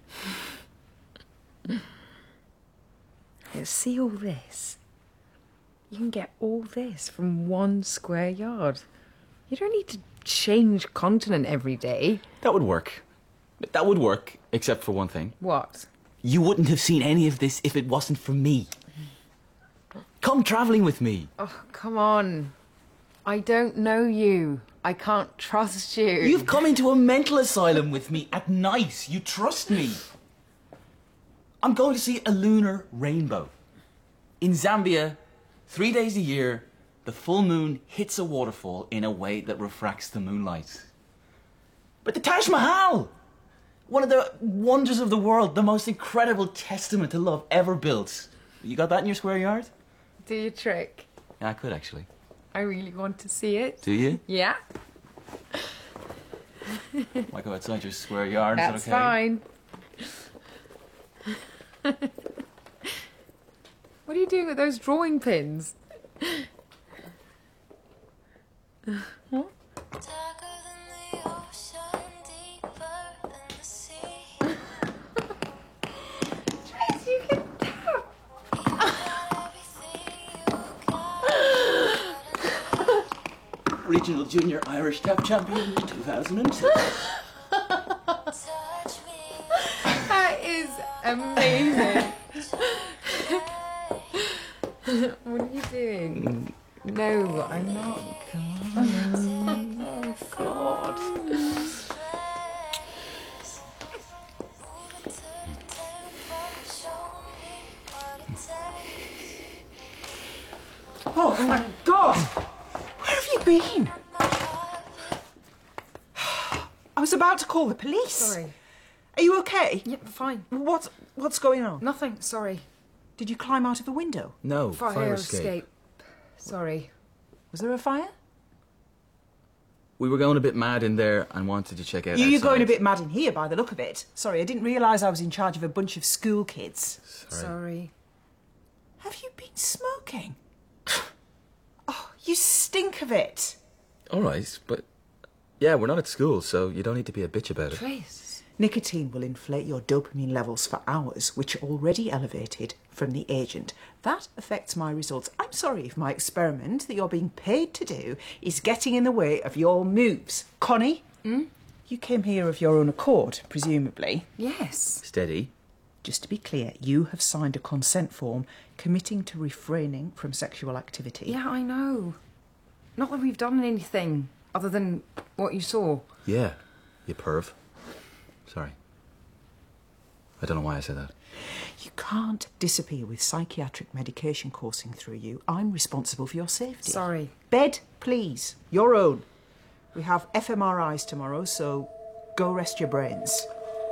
Yeah, see all this? You can get all this from 1 square yard. You don't need to change continent every day.
That would work. That would work, except for one thing.
What?
You wouldn't have seen any of this if it wasn't for me. Come travelling with me.
Oh, come on. I don't know you. I can't trust you.
You've come into a mental asylum with me at night. You trust me. I'm going to see a lunar rainbow. In Zambia, 3 days a year, the full moon hits a waterfall in a way that refracts the moonlight. But the Taj Mahal! One of the wonders of the world, the most incredible testament to love ever built. You got that in your square yard?
Do your trick.
Yeah, I could actually.
I really want to see it.
Do you?
Yeah.
Might go outside your square yard.
That's
is that okay?
fine. What are you doing with those drawing pins? What? Trace, you can tap.
Regional Junior Irish Tap Champion 2002.
That is amazing. What are you doing? No, I'm not. Come on. Oh, God.
Oh, my God! Where have you been? I was about to call the police.
Sorry.
Are you okay?
Yep, fine.
What's going on?
Nothing, sorry.
Did you climb out of the window?
No,
Fire escape. Sorry.
Was there a fire?
We were going a bit mad in there and wanted to check out
You're
outside.
going a bit mad in here by the look of it. Sorry, I didn't realise I was in charge of a bunch of school kids.
Sorry.
Have you been smoking? Oh, you stink of it.
All right, but yeah, we're not at school, so you don't need to be a bitch about it.
Trace.
Nicotine will inflate your dopamine levels for hours, which are already elevated from the agent. That affects my results. I'm sorry if my experiment that you're being paid to do is getting in the way of your moves. Connie, you came here of your own accord, presumably.
Yes.
Steady.
Just to be clear, you have signed a consent form committing to refraining from sexual activity.
Yeah, I know. Not that we've done anything other than what you saw.
Yeah, you perv. Sorry. I don't know why I said that.
You can't disappear with psychiatric medication coursing through you. I'm responsible for your safety.
Sorry.
Bed, please. Your own. We have fMRIs tomorrow, so go rest your brains.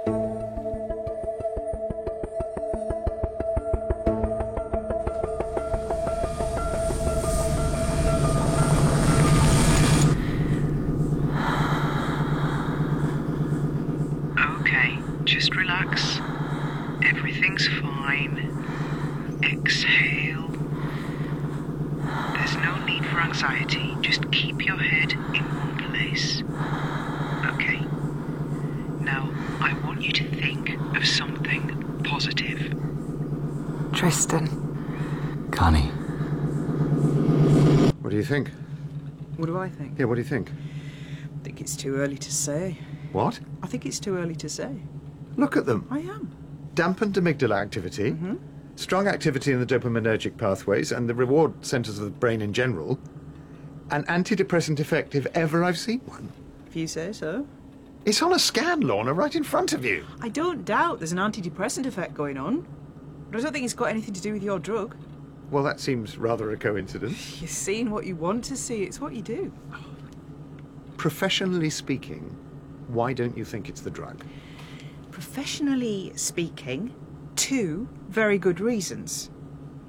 Okay, just relax. Everything's fine. Exhale. There's no need for anxiety. Just keep your head in one place. Okay. Now, I want you to think of something positive.
Tristan.
Connie.
What do you think?
What do I think?
Yeah, what do you think?
I think it's too early to say.
What?
I think it's too early to say.
Look at them.
I am.
Dampened amygdala activity, strong activity in the dopaminergic pathways and the reward centres of the brain in general, an antidepressant effect if ever I've seen one.
If you say so.
It's on a scan, Lorna, right in front of you.
I don't doubt there's an antidepressant effect going on, but I don't think it's got anything to do with your drug.
Well, that seems rather a coincidence.
You're seeing what you want to see. It's what you do.
Professionally speaking, why don't you think it's the drug?
Professionally speaking, 2 very good reasons.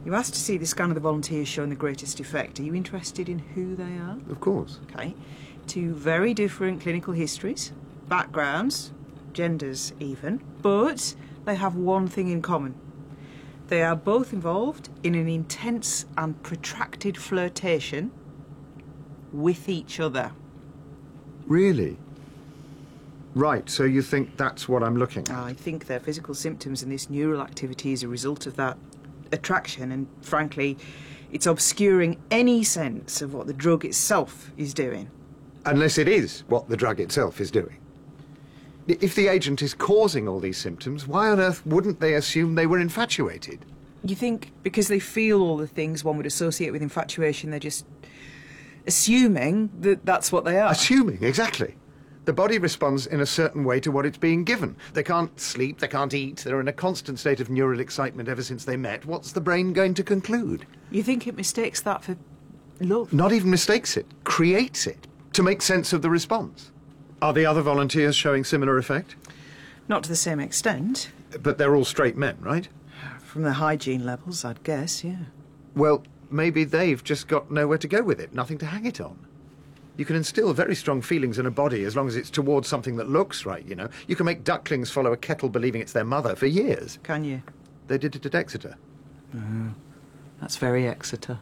You asked to see the scan of the volunteers showing the greatest effect. Are you interested in who they are?
Of course.
Okay. 2 very different clinical histories, backgrounds, genders even, but they have one thing in common. They are both involved in an intense and protracted flirtation with each other.
Really? Right, so you think that's what I'm looking at?
I think their physical symptoms and this neural activity is a result of that attraction, and frankly, it's obscuring any sense of what the drug itself is doing.
Unless it is what the drug itself is doing. If the agent is causing all these symptoms, why on earth wouldn't they assume they were infatuated?
You think because they feel all the things one would associate with infatuation, they're just assuming that that's what they are?
Assuming, exactly. The body responds in a certain way to what it's being given. They can't sleep, they can't eat, they're in a constant state of neural excitement ever since they met. What's the brain going to conclude?
You think it mistakes that for love?
Not even mistakes it, creates it, to make sense of the response. Are the other volunteers showing similar effect?
Not to the same extent.
But they're all straight men, right?
From the hygiene levels, I'd guess, yeah.
Well, maybe they've just got nowhere to go with it, nothing to hang it on. You can instill very strong feelings in a body as long as it's towards something that looks right, you know. You can make ducklings follow a kettle believing it's their mother for years.
Can you?
They did it at Exeter.
That's very Exeter.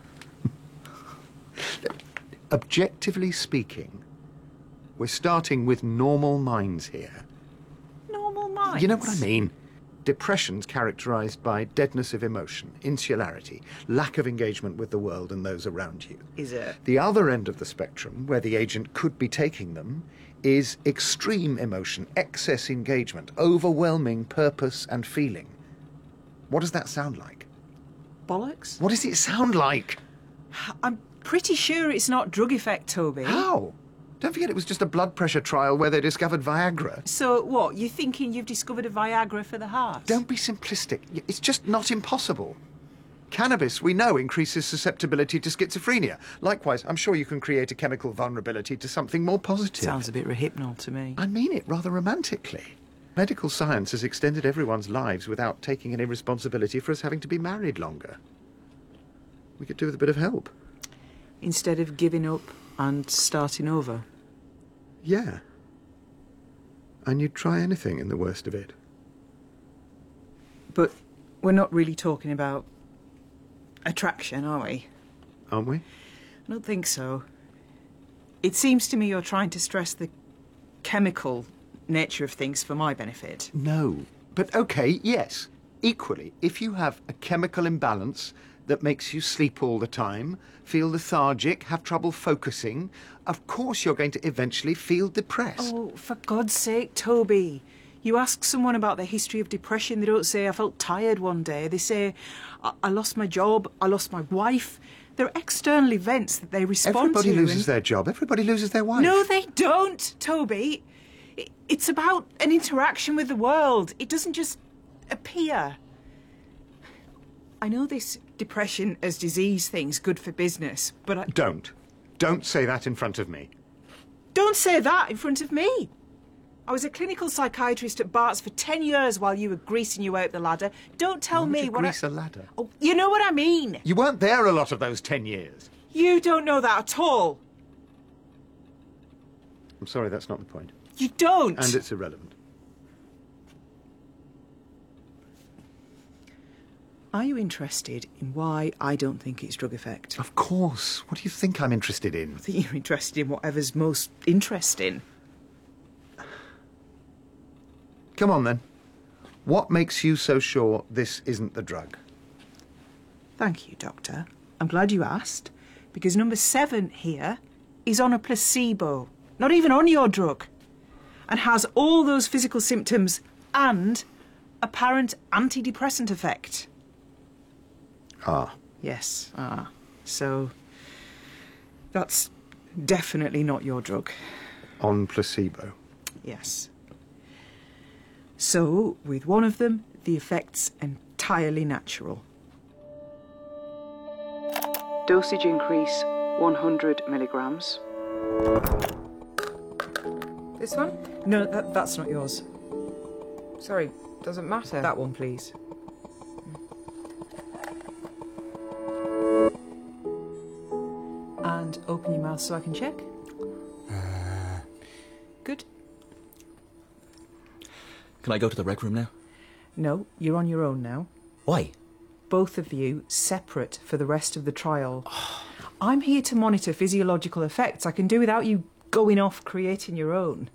Objectively speaking, we're starting with normal minds here.
Normal minds?
You know what I mean? Depression's characterised by deadness of emotion, insularity, lack of engagement with the world and those around you.
Is it?
The other end of the spectrum, where the agent could be taking them, is extreme emotion, excess engagement, overwhelming purpose and feeling. What does that sound like?
Bollocks?
What does it sound like?
I'm pretty sure it's not drug effect, Toby.
How? Don't forget it was just a blood pressure trial where they discovered Viagra.
So what, you thinking you've discovered a Viagra for the heart?
Don't be simplistic. It's just not impossible. Cannabis, we know, increases susceptibility to schizophrenia. Likewise, I'm sure you can create a chemical vulnerability to something more positive.
Sounds a bit rehypnol to me.
I mean it rather romantically. Medical science has extended everyone's lives without taking any responsibility for us having to be married longer. We could do with a bit of help.
Instead of giving up and starting over?
Yeah. And you'd try anything in the worst of it.
But we're not really talking about attraction, are we?
Aren't we?
I don't think so. It seems to me you're trying to stress the chemical nature of things for my benefit.
No. But okay, yes. Equally, if you have a chemical imbalance that makes you sleep all the time, feel lethargic, have trouble focusing, of course you're going to eventually feel depressed.
Oh, for God's sake, Toby. You ask someone about their history of depression, they don't say, I felt tired one day. They say, I lost my job, I lost my wife. They're external events that they respond to.
Everybody loses their job. Everybody loses their wife.
No, they don't, Toby. It's about an interaction with the world. It doesn't just appear. I know this depression as disease thing's good for business, but I...
Don't say that in front of me.
Don't say that in front of me. I was a clinical psychiatrist at Bart's for 10 years while you were greasing your way up the ladder. Don't tell me what
grease a ladder?
Oh, you know what I mean.
You weren't there a lot of those 10 years.
You don't know that at all.
I'm sorry, that's not the point.
You don't.
And it's irrelevant.
Are you interested in why I don't think it's drug effect?
Of course. What do you think I'm interested in?
I think you're interested in whatever's most interesting.
Come on, then. What makes you so sure this isn't the drug?
Thank you, Doctor. I'm glad you asked, because number 7 here is on a placebo, not even on your drug, and has all those physical symptoms and apparent antidepressant effect.
Ah.
Yes, So, that's definitely not your drug.
On placebo?
Yes. So, with one of them, the effect's entirely natural.
Dosage increase 100 milligrams.
This one?
No, that's not yours.
Sorry, doesn't matter.
That one, please. so I can check? Good.
Can I go to the rec room now?
No, you're on your own now.
Why?
Both of you separate for the rest of the trial. I'm here to monitor physiological effects. I can do without you going off creating your own.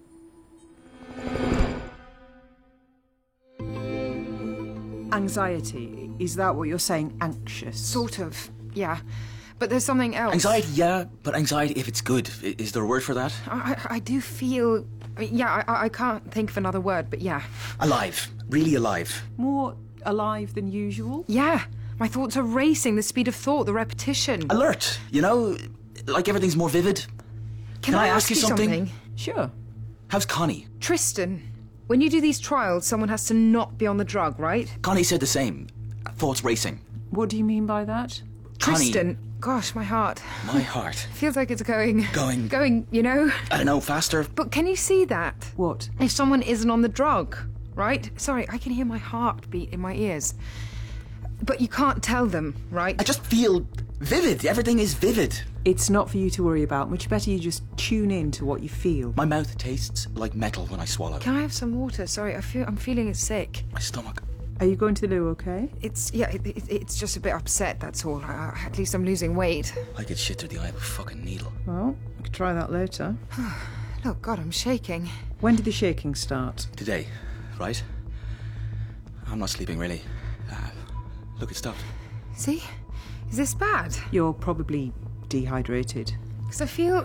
Anxiety, is that what you're saying? Anxious?
Sort of, yeah. But there's something else.
Anxiety, yeah, but anxiety if it's good. Is there a word for that?
I do feel... Yeah, I can't think of another word, but yeah.
Alive. Really alive.
More alive than usual?
Yeah. My thoughts are racing, the speed of thought, the repetition.
Alert, you know? Like everything's more vivid.
Can I ask you something?
Sure.
How's Connie?
Tristan, when you do these trials, someone has to not be on the drug, right?
Connie said the same. Thoughts racing.
What do you mean by that?
Tristan, gosh, my heart.
My heart.
Feels like it's going... Going, you know?
I don't know, faster.
But can you see that?
What?
If someone isn't on the drug, right? Sorry, I can hear my heart beat in my ears. But you can't tell them, right?
I just feel vivid. Everything is vivid.
It's not for you to worry about. Much better you just tune in to what you feel.
My mouth tastes like metal when I swallow.
Can I have some water? Sorry, I'm feeling sick.
My stomach.
Are you going to the loo, okay?
It's just a bit upset, that's all. At least I'm losing weight.
I could shit through the eye of a fucking needle.
Well, we could try that later.
Look, God, I'm shaking.
When did the shaking start?
Today, right? I'm not sleeping, really. Look, it stopped.
See? Is this bad?
You're probably dehydrated.
Because I feel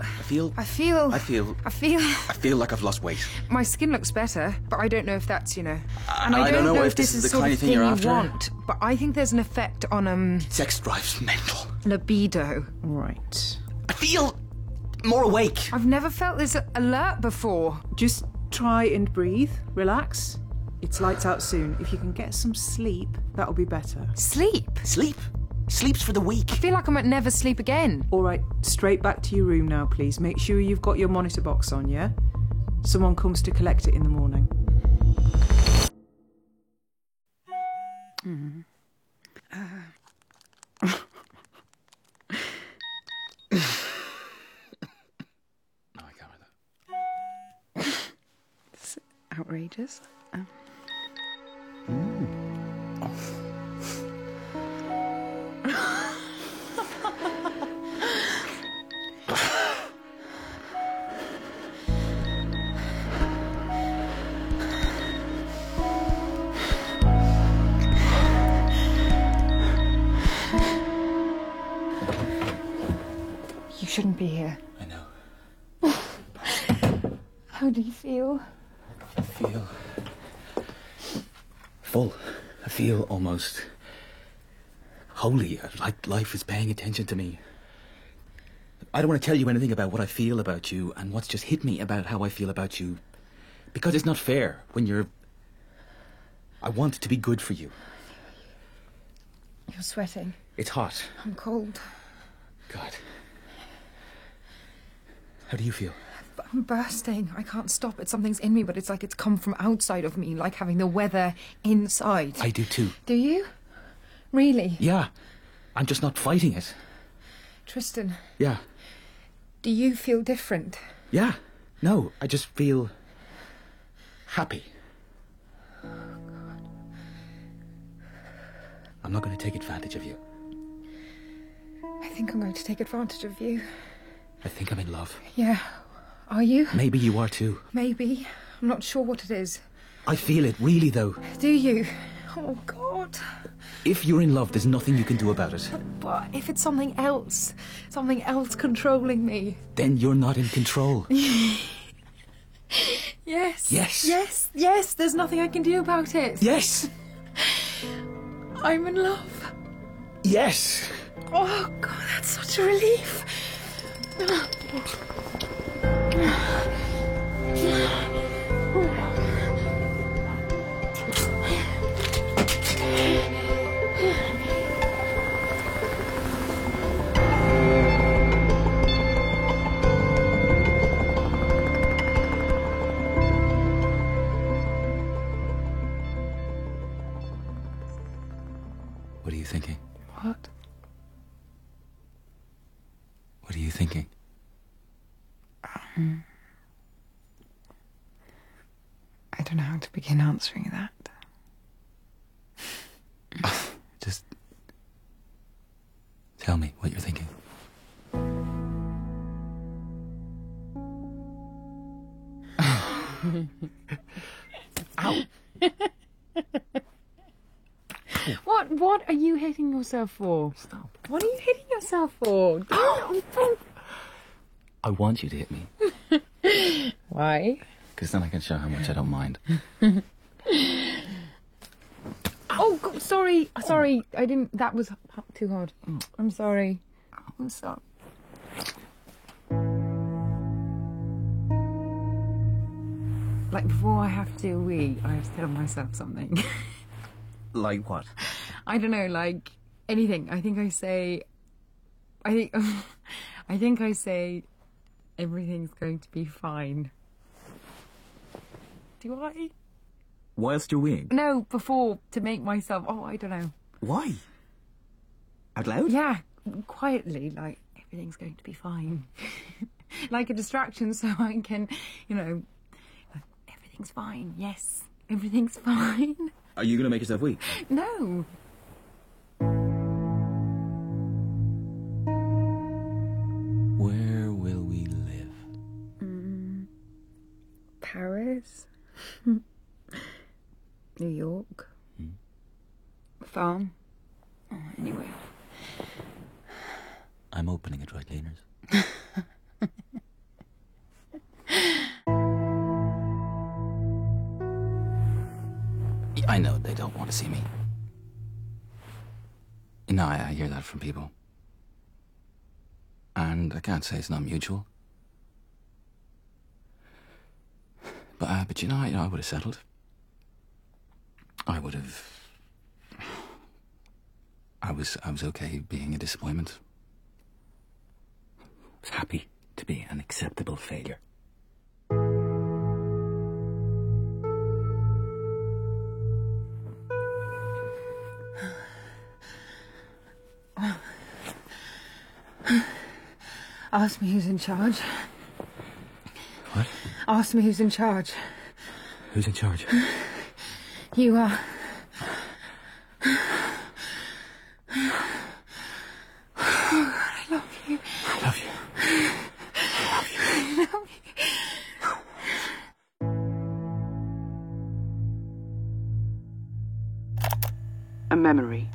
like I've lost weight.
My skin looks better, but I don't know if that's, And I
don't know if
this is
the
sort
kind
of
of thing
thing
you're
you
after.
want. But I think there's an effect on,
Sex drives mental.
libido.
Right.
I feel more awake.
I've never felt this alert before.
Just try and breathe. Relax. It's lights out soon. If you can get some sleep, that'll be better.
Sleep?
Sleep? Sleep's for the weak.
I feel like I might never sleep again.
All right, straight back to your room now, please. Make sure you've got your monitor box on, yeah? Someone comes to collect it in the morning.
No, I can't read that.
It's outrageous. You shouldn't be here.
I know.
How do you feel?
I feel full. I feel almost holy, like life is paying attention to me. I don't want to tell you anything about what I feel about you and what's just hit me about how I feel about you, because it's not fair when you're... I want to be good for you.
You're sweating.
It's hot.
I'm cold.
God. How do you feel?
I'm bursting. I can't stop it. Something's in me, but it's like it's come from outside of me, like having the weather inside.
I do too.
Do you? Really?
Yeah. I'm just not fighting it.
Tristan,
Yeah.
do you feel different?
Yeah. No, I just feel happy.
Oh, God.
I'm not going to take advantage of you.
I think I'm going to take advantage of you.
I think I'm in love.
Yeah. Are you?
Maybe you are too.
Maybe. I'm not sure what it is.
I feel it, really, though.
Do you? Oh, God.
If you're in love, there's nothing you can do about it.
But if it's something else controlling me.
Then you're not in control.
Yes.
Yes.
Yes, yes, there's nothing I can do about it.
Yes.
I'm in love.
Yes.
Oh, God, that's such a relief.
What are you thinking?
What?
What are you thinking?
I don't know how to begin answering that.
Just tell me what you're thinking.
Ow. What are you hitting yourself for?
Stop.
What are you hitting yourself for?
I want you to hit me.
Why?
Because then I can show how much I don't mind.
Oh, God, sorry. Sorry. I didn't... That was too hard. I'm sorry. I'm sorry. Like, before I have to wee, I have to tell myself something.
Like what?
I don't know, like, anything. I think I say... I think I say, everything's going to be fine. Do I?
Whilst you're weeing?
No, before, to make myself... Oh, I don't know.
Why? Out loud?
Yeah, quietly, like, everything's going to be fine. Like a distraction so I can, you know, everything's fine, yes, everything's fine.
Are you going to make yourself weak?
No.
Where will we live?
Paris. New York. Farm. Oh, anyway.
I'm opening a dry cleaners. I know they don't want to see me. You know, I hear that from people. And I can't say it's not mutual. But you know, I would have settled. I would have... I was okay being a disappointment. I was happy to be an acceptable failure.
Ask me who's in charge.
What?
Ask me who's in charge.
Who's in charge?
You are. I love you.
I love you. I love you.
I love you.
A memory.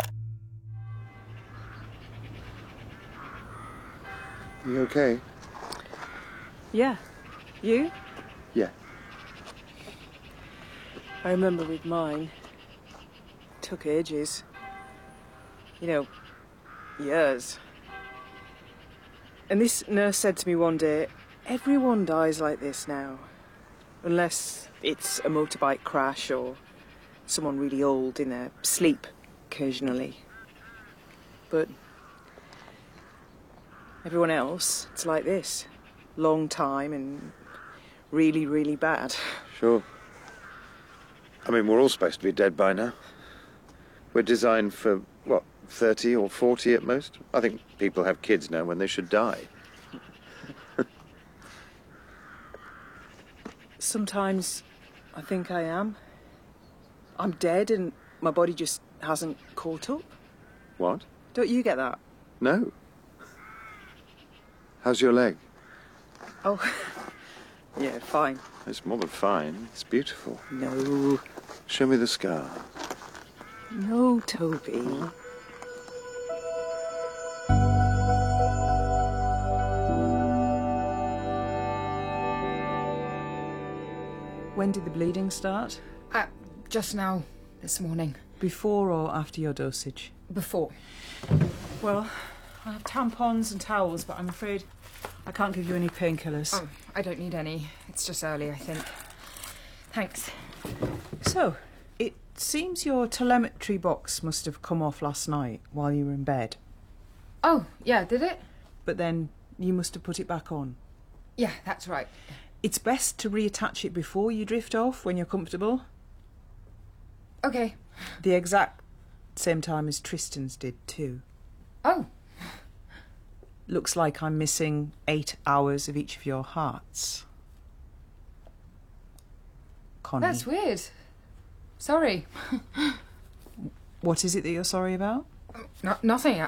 You okay?
Yeah. You?
Yeah.
I remember with mine. Took ages. You know, years. And this nurse said to me one day, everyone dies like this now. Unless it's a motorbike crash or someone really old in their sleep occasionally. But everyone else, it's like this. Long time and really, really bad.
Sure. I mean, we're all supposed to be dead by now. We're designed for, what, 30 or 40 at most? I think people have kids now when they should die.
Sometimes I think I am. I'm dead and my body just hasn't caught up.
What?
Don't you get that?
No. How's your leg?
Oh, yeah, fine.
It's more than fine. It's beautiful.
No.
Show me the scar.
No, Toby. When did the bleeding start?
Just now, this morning.
Before or after your dosage?
Before.
Well, I have tampons and towels, but I'm afraid I can't give you any painkillers.
Oh, I don't need any. It's just early, I think. Thanks.
So, it seems your telemetry box must have come off last night while you were in bed.
Oh, yeah, did it?
But then you must have put it back on.
Yeah, that's right.
It's best to reattach it before you drift off when you're comfortable.
Okay.
The exact same time as Tristan's did too.
Oh.
Looks like I'm missing 8 hours of each of your hearts. Connie.
That's weird. Sorry.
What is it that you're sorry about?
Nothing.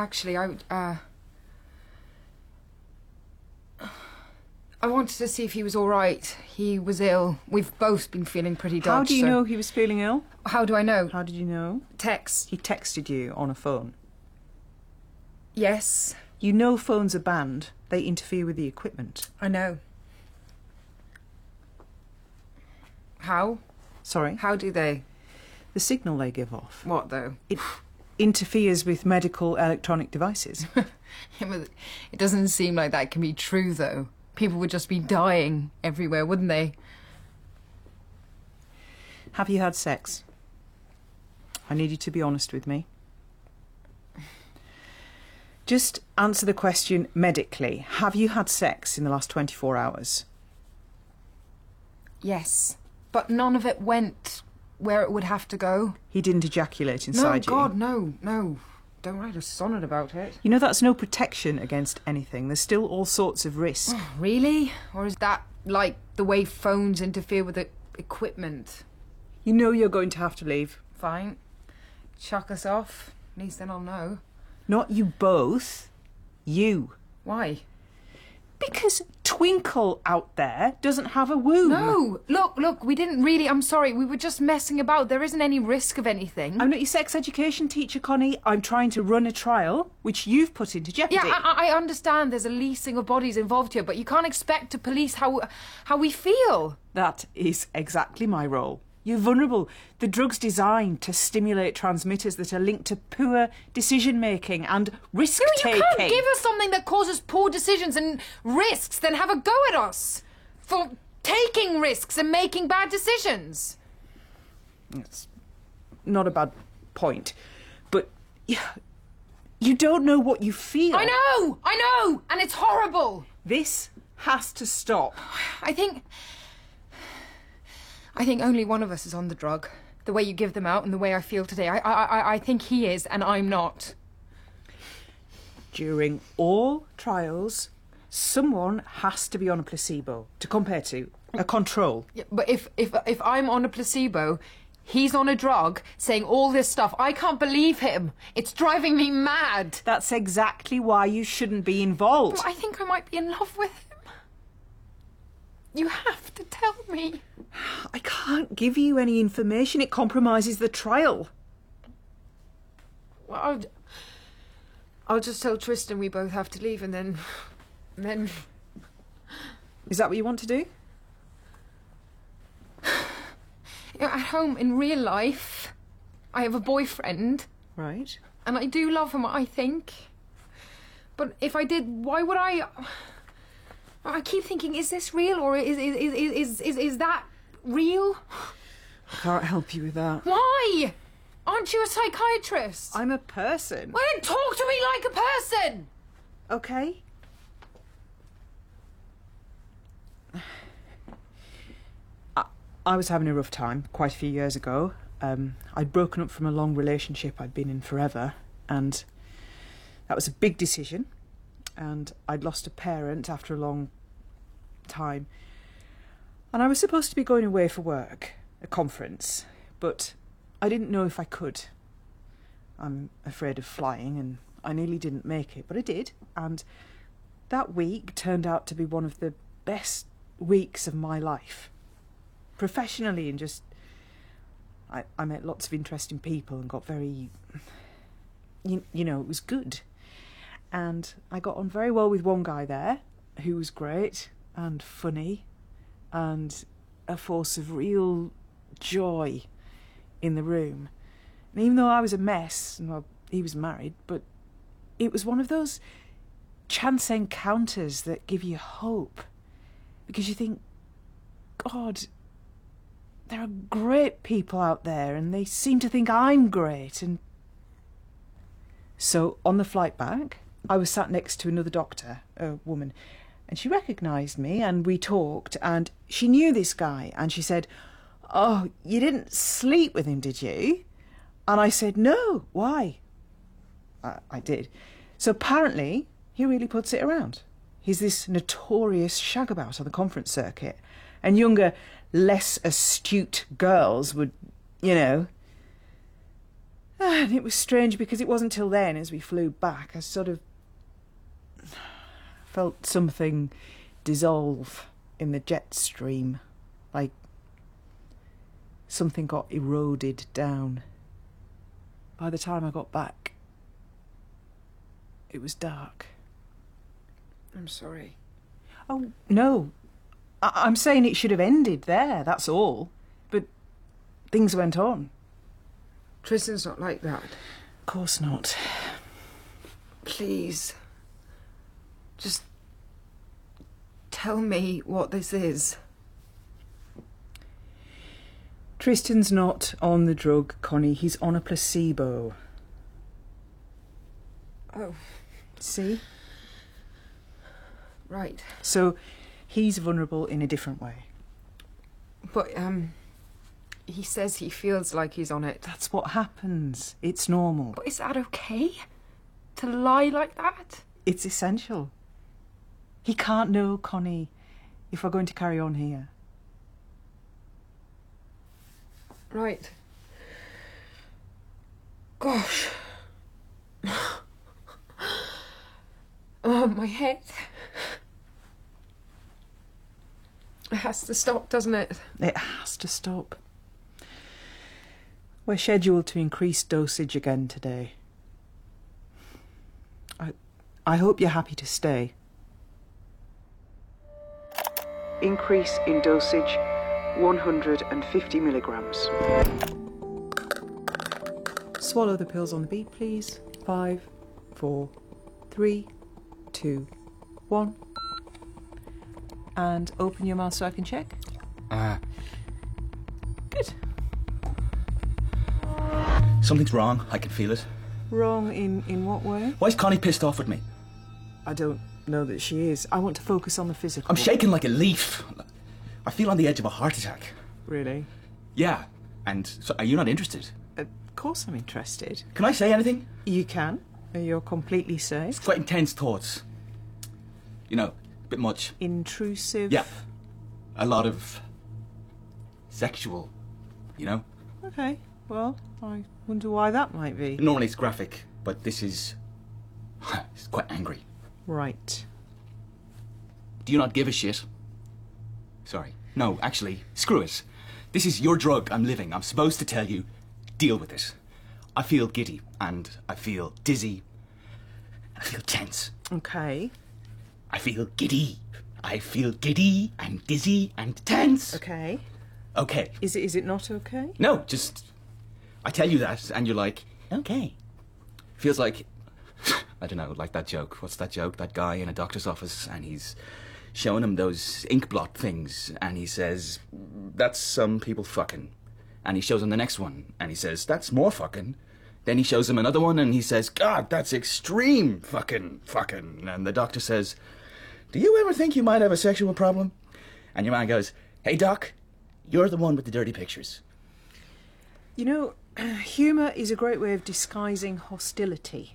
I wanted to see if he was all right. He was ill. We've both been feeling pretty dodgy.
How do you know he was feeling ill?
How do I know?
How did you know?
Text.
He texted you on a phone.
Yes.
You know phones are banned. They interfere with the equipment.
I know. How?
Sorry?
How do they?
The signal they give off.
What, though?
It interferes with medical electronic devices.
It doesn't seem like that can be true, though. People would just be dying everywhere, wouldn't they?
Have you had sex? I need you to be honest with me. Just answer the question medically. Have you had sex in the last 24 hours?
Yes. But none of it went where it would have to go.
He didn't ejaculate inside you?
No, God, no. Don't write a sonnet about it.
You know that's no protection against anything. There's still all sorts of risk.
Oh, really? Or is that like the way phones interfere with the equipment?
You know you're going to have to leave.
Fine. Chuck us off. At least then I'll know.
Not you both. You.
Why?
Because Twinkle out there doesn't have a womb.
No! Look, we didn't really... I'm sorry, we were just messing about. There isn't any risk of anything.
I'm not your sex education teacher, Connie. I'm trying to run a trial, which you've put into jeopardy.
Yeah, I understand there's a leasing of bodies involved here, but you can't expect to police how we feel.
That is exactly my role. You're vulnerable. The drug's designed to stimulate transmitters that are linked to poor decision-making and risk-taking.
You can't give us something that causes poor decisions and risks, then have a go at us for taking risks and making bad decisions.
It's not a bad point, but you don't know what you feel.
I know, and it's horrible.
This has to stop.
I think only one of us is on the drug. The way you give them out and the way I feel today. I think he is and I'm not.
During all trials, someone has to be on a placebo to compare to, a control.
Yeah, but if I'm on a placebo, he's on a drug saying all this stuff. I can't believe him. It's driving me mad.
That's exactly why you shouldn't be involved.
Well, I think I might be in love with him. You have to tell me.
I can't give you any information. It compromises the trial.
Well, I'll just tell Tristan we both have to leave and then...
Is that what you want to do?
You know, at home, in real life, I have a boyfriend.
Right.
And I do love him, I think. But if I did, why would I... I keep thinking, is this real or is that real?
I can't help you with that.
Why? Aren't you a psychiatrist?
I'm a person.
Well, then talk to me like a person!
Okay. I was having a rough time quite a few years ago. I'd broken up from a long relationship I'd been in forever, and that was a big decision. And I'd lost a parent after a long time. And I was supposed to be going away for work, a conference, but I didn't know if I could. I'm afraid of flying, and I nearly didn't make it, but I did. And that week turned out to be one of the best weeks of my life. Professionally, and just... I met lots of interesting people and got very... You know, it was good. And I got on very well with one guy there, who was great and funny and a force of real joy in the room. And even though I was a mess, and well, he was married, but it was one of those chance encounters that give you hope. Because you think, God, there are great people out there and they seem to think I'm great. And so on the flight back, I was sat next to another doctor, a woman, and she recognised me and we talked, and she knew this guy, and she said, "Oh, you didn't sleep with him, did you?" And I said, "No, why?" I did. So apparently He really puts it around. He's this notorious shagabout on the conference circuit, and younger, less astute girls would, you know. And it was strange because it wasn't till then, as we flew back, I sort of felt something dissolve in the jet stream, like something got eroded down. By the time I got back, it was dark.
I'm sorry.
Oh, no. I'm saying it should have ended there, that's all. But things went on.
Tristan's not like that.
Of course not.
Please. Just tell me what this is.
Tristan's not on the drug, Connie. He's on a placebo.
Oh.
See?
Right.
So he's vulnerable in a different way.
But, he says he feels like he's on it.
That's what happens. It's normal.
But is that okay? To lie like that?
It's essential. He can't know, Connie, if we're going to carry on here.
Right. Gosh. Oh, my head. It has to stop, doesn't it?
It has to stop. We're scheduled to increase dosage again today. I hope you're happy to stay.
Increase in dosage 150 milligrams.
Swallow the pills on the beat, please. 5, 4, 3, 2, 1. And open your mouth so I can check. Good.
Something's wrong. I can feel it.
Wrong in what way?
Why is Connie pissed off with me?
I don't know that she is. I want to focus on the physical.
I'm shaking like a leaf. I feel on the edge of a heart attack.
Really?
Yeah. And so are you not interested?
Of course I'm interested.
Can I say anything?
You can. You're completely safe.
It's quite intense thoughts. You know, a bit much.
Intrusive?
Yeah. A lot of sexual, you know?
Okay. Well, I wonder why that might be.
Normally it's graphic, but this is... it's quite angry.
Right.
Do you not give a shit? Sorry. No, actually, screw it. This is your drug I'm living. I'm supposed to tell you, deal with it. I feel giddy, and I feel dizzy. I feel tense.
Okay.
I feel giddy. I feel giddy and dizzy and tense.
Okay.
Okay.
Is it not okay?
No, just... I tell you that, and you're like, okay. Feels like... I don't know, like that joke. What's that joke? That guy in a doctor's office, and he's showing him those ink blot things, and he says, that's some people fucking. And he shows him the next one, and he says, that's more fucking. Then he shows him another one, and he says, God, that's extreme fucking. And the doctor says, do you ever think you might have a sexual problem? And your man goes, hey, Doc, you're the one with the dirty pictures.
You know, humour is a great way of disguising hostility.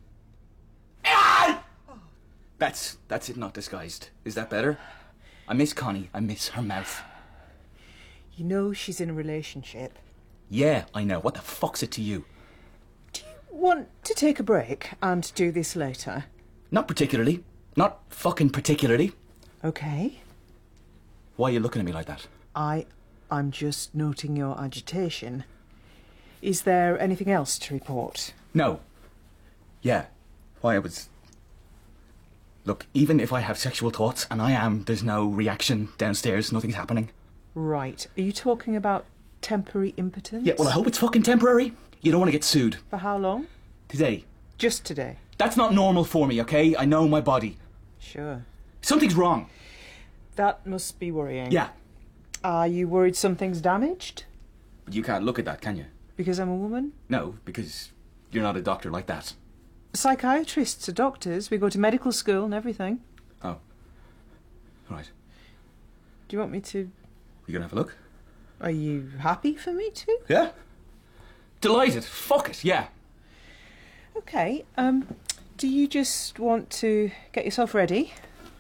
That's it, not disguised. Is that better? I miss Connie. I miss her mouth.
You know she's in a relationship.
Yeah, I know. What the fuck's it to you?
Do you want to take a break and do this later?
Not particularly. Not fucking particularly.
Okay.
Why are you looking at me like that?
I'm just noting your agitation. Is there anything else to report?
No. Yeah. Why I was... Look, even if I have sexual thoughts, and I am, there's no reaction downstairs, nothing's happening.
Right. Are you talking about temporary impotence?
Yeah, well, I hope it's fucking temporary. You don't want to get sued.
For how long?
Today.
Just today?
That's not normal for me, okay? I know my body.
Sure.
Something's wrong.
That must be worrying.
Yeah.
Are you worried something's damaged?
But you can't look at that, can you?
Because I'm a woman?
No, because you're not a doctor like that.
Psychiatrists are doctors. We go to medical school and everything.
Oh. Right.
Do you want me to...
You gonna have a look?
Are you happy for me to?
Yeah. Delighted. Fuck it, yeah.
Okay, Do you just want to get yourself ready?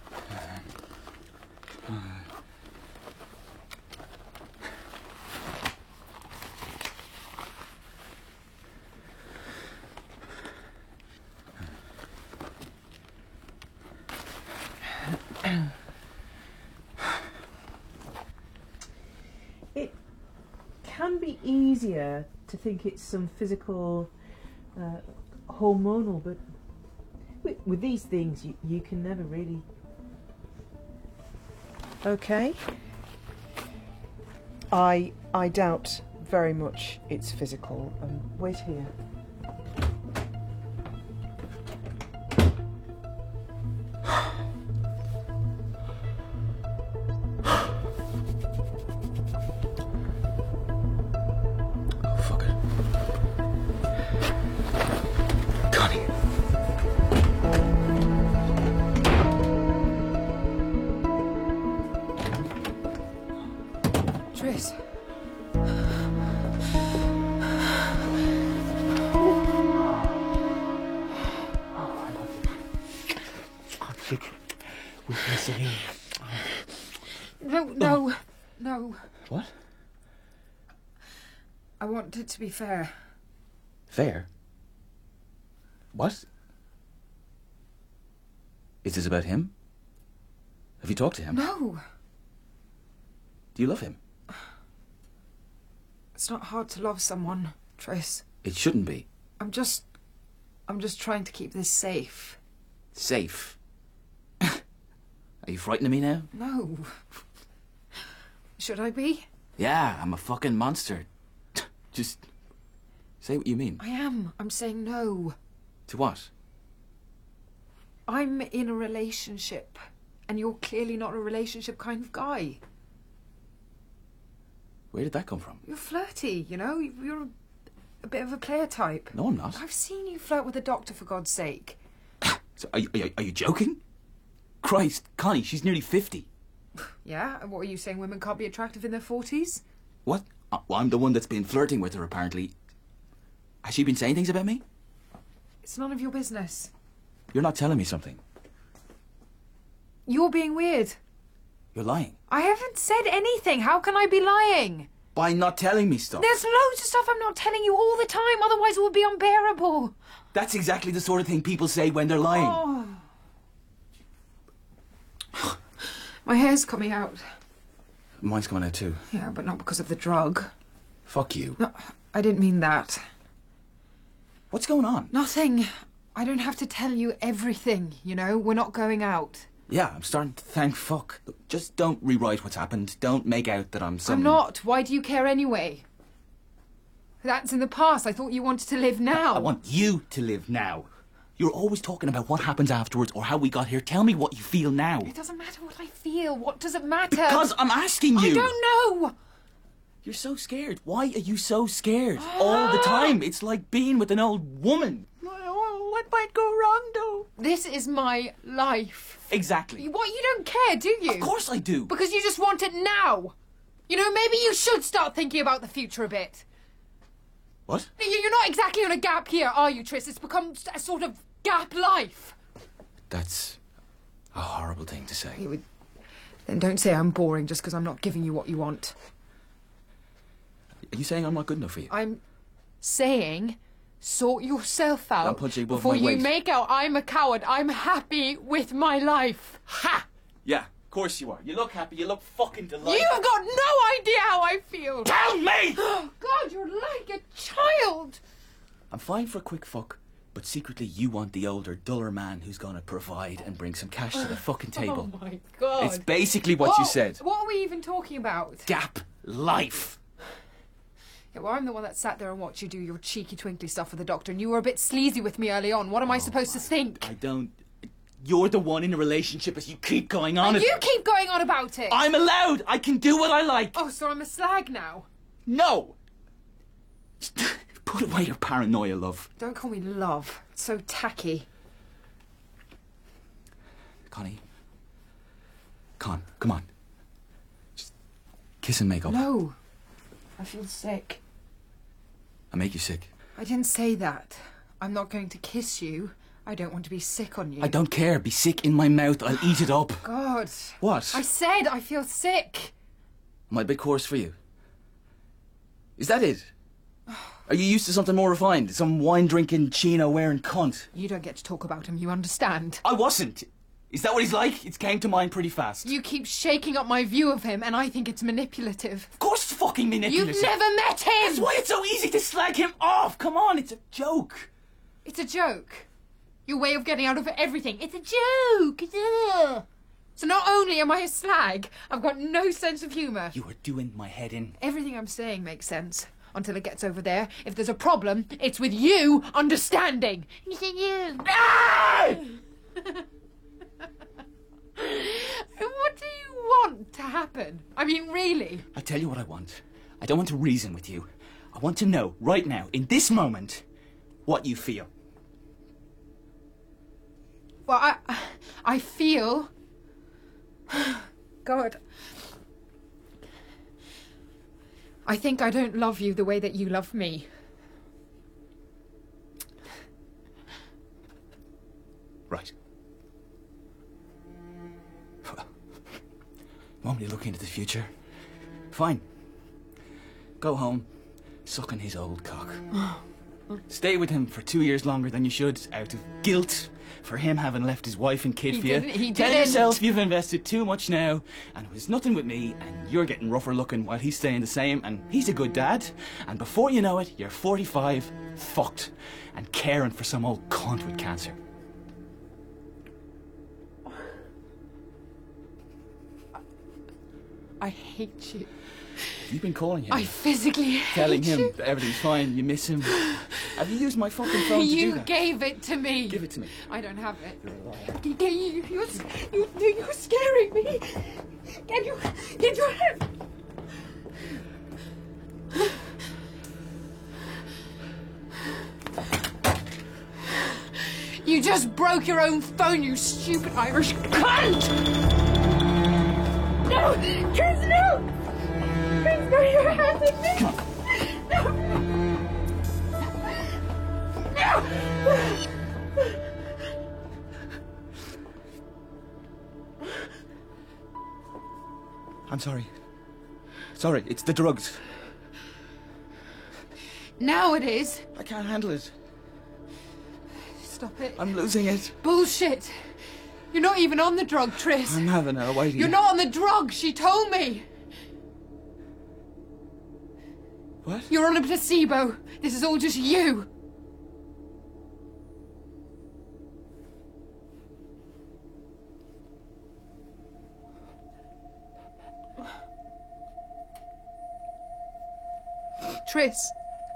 It can be easier to think it's some physical, hormonal, but with these things you can never really... Okay. I doubt very much it's physical. Wait here.
Fuck it. Connie.
Tris. No.
What?
I want it to be fair.
Fair? What? Is this about him? Have you talked to him?
No.
Do you love him?
It's not hard to love someone, Tris.
It shouldn't be.
I'm just trying to keep this safe.
Safe? Are you frightened of me now?
No. Should I be?
Yeah, I'm a fucking monster. Just say what you mean.
I am. I'm saying no.
To what?
I'm in a relationship, and you're clearly not a relationship kind of guy.
Where did that come from?
You're flirty, you know? You're a bit of a player type.
No, I'm not.
I've seen you flirt with a doctor, for God's sake.
So are you joking? Christ, Connie, she's nearly 50.
Yeah? And what are you saying, women can't be attractive in their 40s?
What? Well, I'm the one that's been flirting with her, apparently. Has she been saying things about me?
It's none of your business.
You're not telling me something.
You're being weird.
You're lying.
I haven't said anything. How can I be lying?
By not telling me stuff.
There's loads of stuff I'm not telling you all the time, otherwise it would be unbearable.
That's exactly the sort of thing people say when they're lying.
Oh. My hair's coming out.
Mine's coming out too.
Yeah, but not because of the drug.
Fuck you.
No, I didn't mean that.
What's going on?
Nothing. I don't have to tell you everything, you know? We're not going out.
Yeah, I'm starting to thank fuck. Look, just don't rewrite what's happened. Don't make out that I'm some...
I'm not. Why do you care anyway? That's in the past. I thought you wanted to live now.
I want you to live now. You're always talking about what happens afterwards or how we got here. Tell me what you feel now.
It doesn't matter what I feel. What does it matter?
Because I'm asking you.
I don't know.
You're so scared. Why are you so scared? All the time. It's like being with an old woman. What might go wrong, though?
This is my life.
Exactly.
What, you don't care, do you?
Of course I do.
Because you just want it now. You know, maybe you should start thinking about the future a bit.
What?
You're not exactly on a gap year, are you, Tris? It's become a sort of gap life.
That's a horrible thing to say.
Then don't say I'm boring just because I'm not giving you what you want.
Are you saying I'm not good enough for you?
I'm saying sort yourself out
I'm punching above
before
my
you
weight.
make out I'm a coward. I'm happy with my life.
Ha! Yeah, of course you are. You look happy. You look fucking delighted.
You've got no idea how I feel.
Tell me!
Oh, God, you're like a child.
I'm fine for a quick fuck, but secretly you want the older, duller man who's gonna provide and bring some cash to the fucking table.
Oh, my God.
It's basically what you said.
What are we even talking about?
Gap life.
Yeah, well, I'm the one that sat there and watched you do your cheeky twinkly stuff with the doctor, and you were a bit sleazy with me early on. What am I supposed to think?
I don't... You're the one in a relationship as you keep going on.
And you keep going on about it.
I'm allowed. I can do what I like.
Oh, so I'm a slag now?
No. Put away your paranoia, love.
Don't call me love. It's so tacky.
Connie. Come on. Just kiss and make up.
No. I feel sick.
I make you sick.
I didn't say that. I'm not going to kiss you. I don't want to be sick on you.
I don't care. Be sick in my mouth. I'll eat it up.
God.
What?
I said I feel sick.
Am I a bit coarse for you? Is that it? Are you used to something more refined? Some wine-drinking, chino-wearing cunt?
You don't get to talk about him, you understand?
I wasn't. Is that what he's like? It came to mind pretty fast.
You keep shaking up my view of him, and I think it's manipulative.
Of course it's fucking manipulative.
You've never met him!
That's why it's so easy to slag him off. Come on, it's a joke.
It's a joke. Your way of getting out of everything. It's a joke. So not only am I a slag, I've got no sense of humour.
You are doing my head in.
Everything I'm saying makes sense. Until it gets over there. If there's a problem, it's with you understanding. You. Ah! What do you want to happen? I mean, really?
I'll tell you what I want. I don't want to reason with you. I want to know, right now, in this moment, what you feel.
Well, I feel... God... I think I don't love you the way that you love me.
Right. Want me to look into the future? Fine. Go home, sucking his old cock. Stay with him for 2 years longer than you should, out of guilt for him having left his wife and kid for you.
He
Tell
didn't.
yourself you've invested too much now, and it was nothing with me, and you're getting rougher looking while he's staying the same, and he's a good dad, and before you know it, you're 45, fucked, and caring for some old cunt with cancer.
I hate you.
You've been calling him.
I physically hate
telling him
you.
that everyth's fine, you miss him. Have you used my fucking phone to do
You
that?
gave it to me.
Give it to me.
I don't have it. You're scaring me. Get your hand. You just broke your own phone, you stupid Irish cunt! No! Chris, no! Chris, no, your hands on me!
Come on.
No!
I'm sorry. Sorry, it's the drugs.
Now it is.
I can't handle it.
Stop it.
I'm losing it.
Bullshit. You're not even on the drug, Tris.
I'm having a wait.
You're not on the drug, she told me.
What?
You're on a placebo. This is all just you. Tris.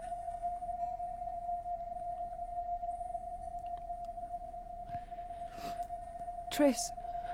Tris.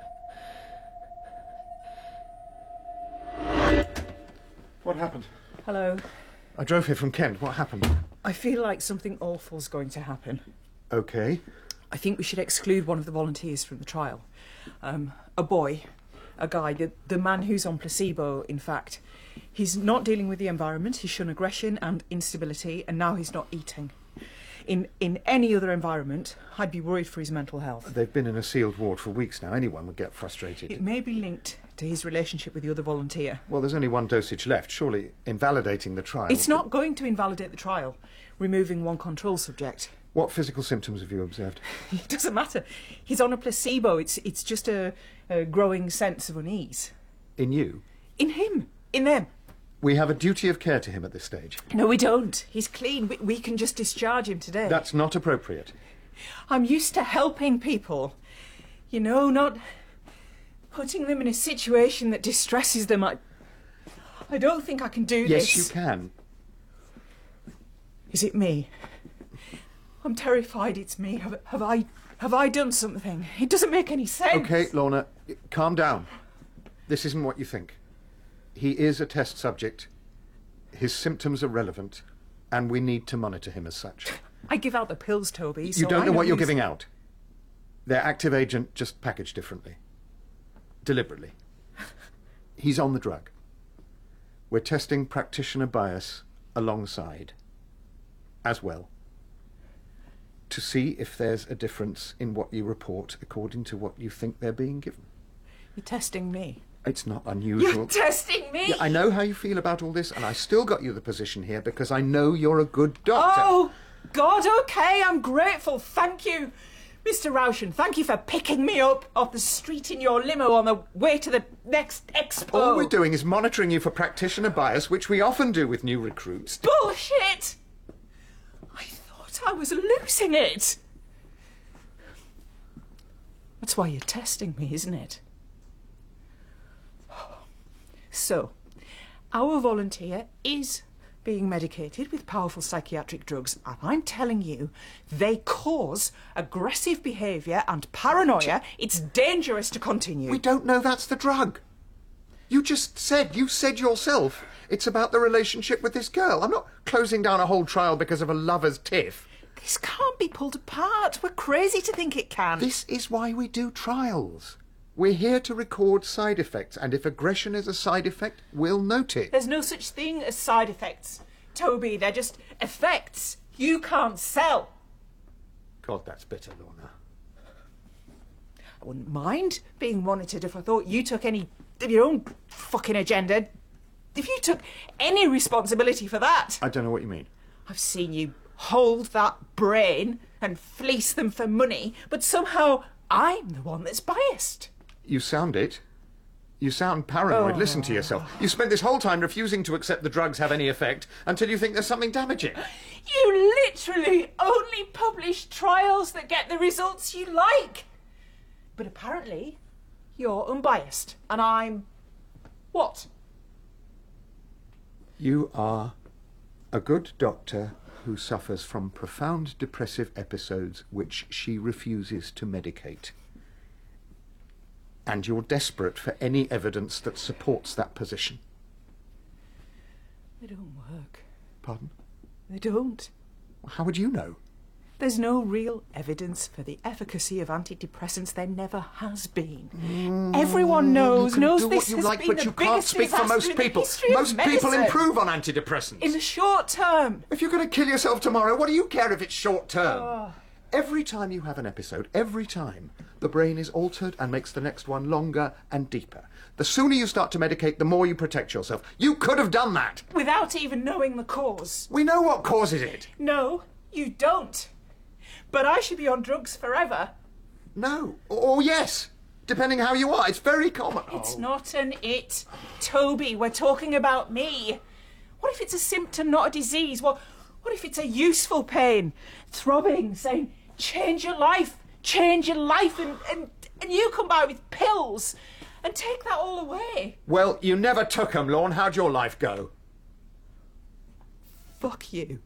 What happened?
Hello.
I drove here from Kent. What happened?
I feel like something awful's going to happen.
Okay.
I think we should exclude one of the volunteers from the trial. A boy, a guy, the man who's on placebo, in fact. He's not dealing with the environment, he's shown aggression and instability, and now he's not eating. In any other environment, I'd be worried for his mental health.
They've been in a sealed ward for weeks now. Anyone would get frustrated.
It may be linked to his relationship with the other volunteer.
Well, there's only one dosage left. Surely invalidating the trial...
It's not going to invalidate the trial, removing one control subject.
What physical symptoms have you observed?
It doesn't matter. He's on a placebo. It's just a growing sense of unease.
In you?
In him. In them.
We have a duty of care to him at this stage.
No, we don't. He's clean. We can just discharge him today.
That's not appropriate.
I'm used to helping people. You know, not putting them in a situation that distresses them. I don't think I can do this.
Yes, you can.
Is it me? I'm terrified it's me. Have I done something? It doesn't make any sense.
OK, Lorna, calm down. This isn't what you think. He is a test subject. His symptoms are relevant, and we need to monitor him as such.
I give out the pills, Toby.
You
so
don't
I
know what you're
he's-
giving out. They're active agent, just packaged differently. Deliberately. He's on the drug. We're testing practitioner bias alongside. As well. to see if there's a difference in what you report according to what you think they're being given.
You're testing me.
It's not unusual.
You're testing me?
Yeah, I know how you feel about all this, and I still got you the position here because I know you're a good doctor.
Oh, God, OK, I'm grateful. Thank you, Mr. Rauschen. Thank you for picking me up off the street in your limo on the way to the next expo.
All we're doing is monitoring you for practitioner bias, which we often do with new recruits.
Bullshit! I thought I was losing it. That's why you're testing me, isn't it? So, our volunteer is being medicated with powerful psychiatric drugs, and I'm telling you, they cause aggressive behaviour and paranoia. It's dangerous to continue.
We don't know that's the drug. You said yourself, it's about the relationship with this girl. I'm not closing down a whole trial because of a lover's tiff.
This can't be pulled apart. We're crazy to think it can.
This is why we do trials. We're here to record side effects, and if aggression is a side effect, we'll note it.
There's no such thing as side effects, Toby. They're just effects you can't sell.
God, that's bitter, Lorna.
I wouldn't mind being monitored if I thought you took any of your own fucking agenda. If you took any responsibility for that.
I don't know what you mean.
I've seen you hold that brain and fleece them for money, but somehow I'm the one that's biased.
You sound it. You sound paranoid. Listen to yourself. You spent this whole time refusing to accept the drugs have any effect until you think there's something damaging.
You literally only publish trials that get the results you like. But apparently, you're unbiased, and I'm... what?
You are a good doctor who suffers from profound depressive episodes which she refuses to medicate. And you're desperate for any evidence that supports that position.
They don't work.
Pardon?
They don't.
How would you know?
There's no real evidence for the efficacy of antidepressants. There never has been. Everyone knows
you can do
this
what you
has
like,
been
but
the
you can't
biggest
speak for
disaster
most
in the
people.
history of
Most people
medicine.
improve on antidepressants.
In the short term.
If you're going to kill yourself tomorrow, what do you care if it's short term? Every time you have an episode, every time, the brain is altered and makes the next one longer and deeper. The sooner you start to medicate, the more you protect yourself. You could have done that.
Without even knowing the cause.
We know what causes it.
No, you don't. But I should be on drugs forever.
No. Or yes. Depending how you are. It's very common.
It's not an it. Toby, we're talking about me. What if it's a symptom, not a disease? What if it's a useful pain? Throbbing, saying, change your life, and you come by with pills and take that all away.
Well, you never took 'em, Lorne. How'd your life go?
Fuck you.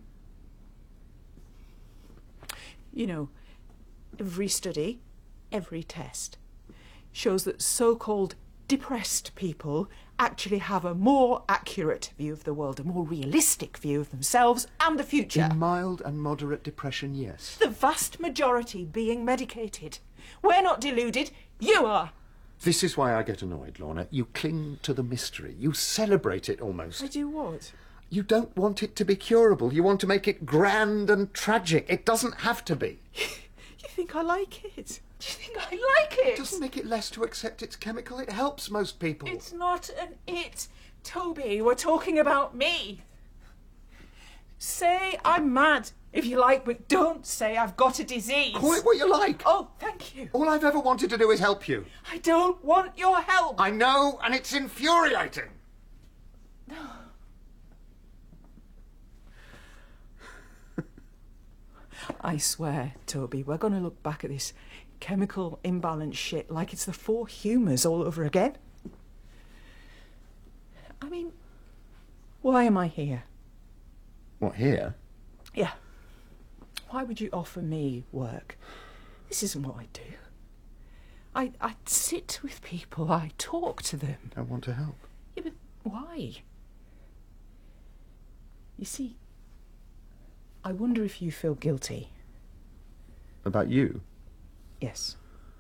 You know, every study, every test shows that so-called depressed people actually have a more accurate view of the world, a more realistic view of themselves and the future.
In mild and moderate depression, yes.
The vast majority being medicated. We're not deluded, you are.
This is why I get annoyed, Lorna. You cling to the mystery. You celebrate it almost.
I do what?
You don't want it to be curable. You want to make it grand and tragic. It doesn't have to be.
You think I like it? Do you think I like it?
It doesn't make it less to accept it's chemical. It helps most people.
It's not an it, Toby. We're talking about me. Say I'm mad, if you like, but don't say I've got a disease.
Call it what you like.
Oh, thank you.
All I've ever wanted to do is help you.
I don't want your help.
I know, and it's infuriating.
I swear, Toby, we're going to look back at this chemical imbalance shit like it's the four humours all over again. I mean, why am I here?
What, here?
Yeah. Why would you offer me work? This isn't what I do. I sit with people, I talk to them.
I want to help.
Yeah, but why? You see, I wonder if you feel guilty.
About you?
Yes.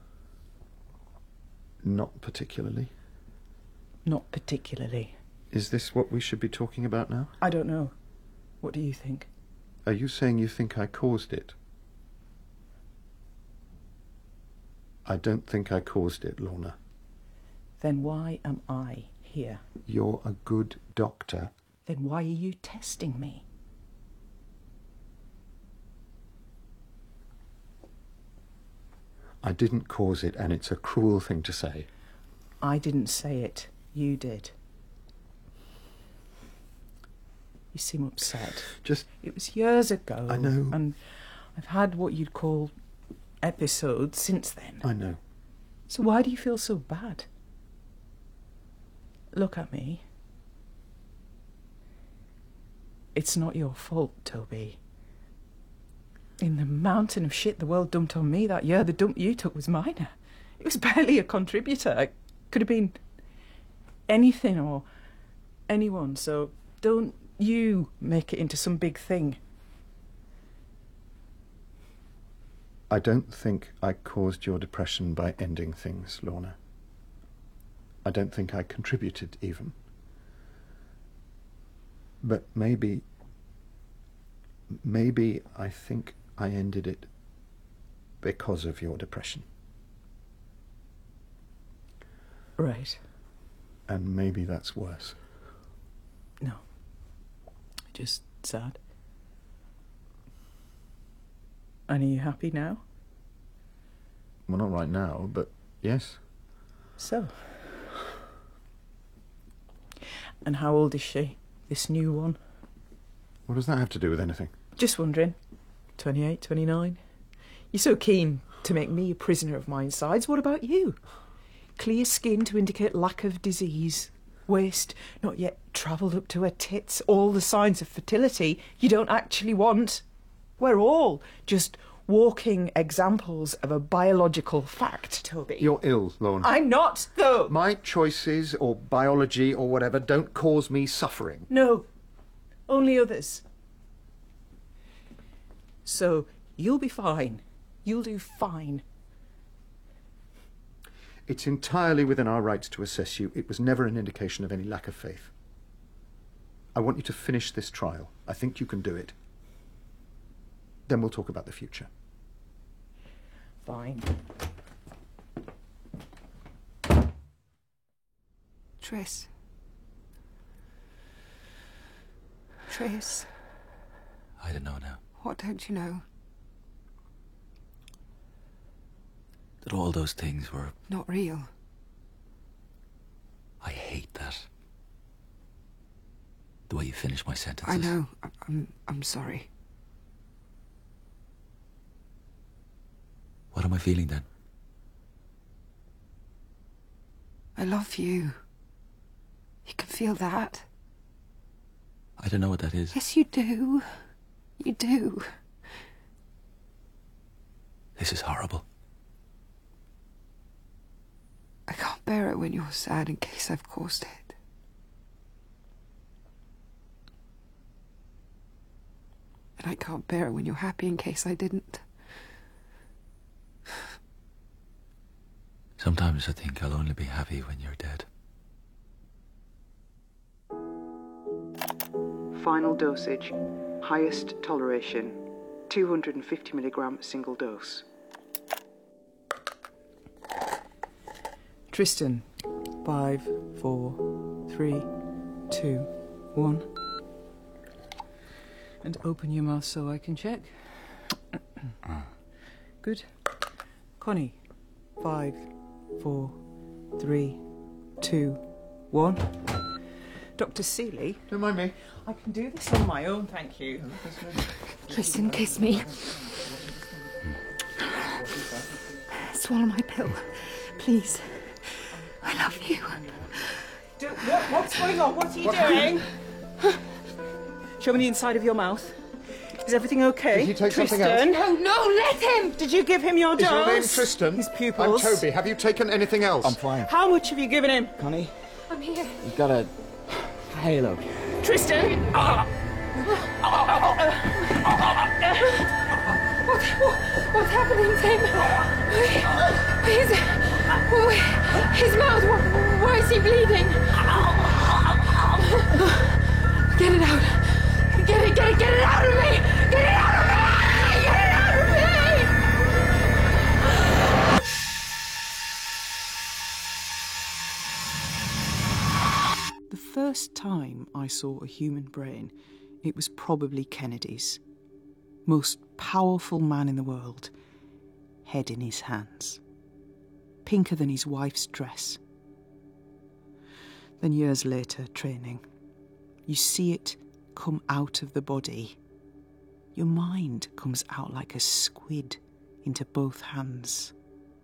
Not particularly.
Not particularly.
Is this what we should be talking about now?
I don't know. What do you think?
Are you saying you think I caused it? I don't think I caused it, Lorna.
Then why am I here?
You're a good doctor.
Then why are you testing me?
I didn't cause it, and it's a cruel thing to say.
I didn't say it. You did. You seem upset. It was years ago.
I know.
And I've had what you'd call episodes since then.
I know.
So why do you feel so bad? Look at me. It's not your fault, Toby. In the mountain of shit the world dumped on me that year, the dump you took was minor. It was barely a contributor. It could have been anything or anyone, so don't you make it into some big thing.
I don't think I caused your depression by ending things, Lorna. I don't think I contributed, even. But maybe I think I ended it because of your depression.
Right.
And maybe that's worse.
No. Just sad. And are you happy now?
Well, not right now, but yes.
So. And how old is she, this new one?
What does that have to do with anything?
Just wondering. 28, 29? You're so keen to make me a prisoner of my insides. What about you? Clear skin to indicate lack of disease. Waist not yet travelled up to her tits. All the signs of fertility you don't actually want. We're all just walking examples of a biological fact, Toby.
You're ill, Lorna.
I'm not, though.
My choices or biology or whatever don't cause me suffering.
No. Only others. So, you'll be fine. You'll do fine.
It's entirely within our rights to assess you. It was never an indication of any lack of faith. I want you to finish this trial. I think you can do it. Then we'll talk about the future.
Fine.
Tris.
I don't know now.
What don't you know?
That all those things were...
Not real.
I hate that. The way you finish my sentences.
I know. I'm sorry.
What am I feeling then?
I love you. You can feel that.
I don't know what that is.
Yes, you do. You do.
This is horrible.
I can't bear it when you're sad in case I've caused it. And I can't bear it when you're happy in case I didn't.
Sometimes I think I'll only be happy when you're dead.
Final dosage. Highest toleration. 250 milligram single dose.
Tristan. 5, 4, 3, 2, 1. And open your mouth so I can check. Good. Connie. 5, 4, 3, 2, 1. Dr. Seeley.
Don't mind me.
I can do this on my own, thank you.
Listen, kiss me. Swallow my pill, please. I love you.
What's going on? What are you doing? Show me the inside of your mouth. Is everything okay?
Did he take
Tristan?
something else?
No, let him!
Did you give him your dose?
Is your name Tristan?
His pupils.
I'm Toby. Have you taken anything else?
I'm fine.
How much have you given him?
Connie,
I'm here.
you've got a halo.
Tristan!
What's happening to him? His mouth, why is he bleeding? Get it out. Get it out of me! Get it out of me! Get it out of me!
first time I saw a human brain, it was probably Kennedy's. Most powerful man in the world. Head in his hands. Pinker than his wife's dress. Then years later, training. You see it come out of the body. Your mind comes out like a squid into both hands.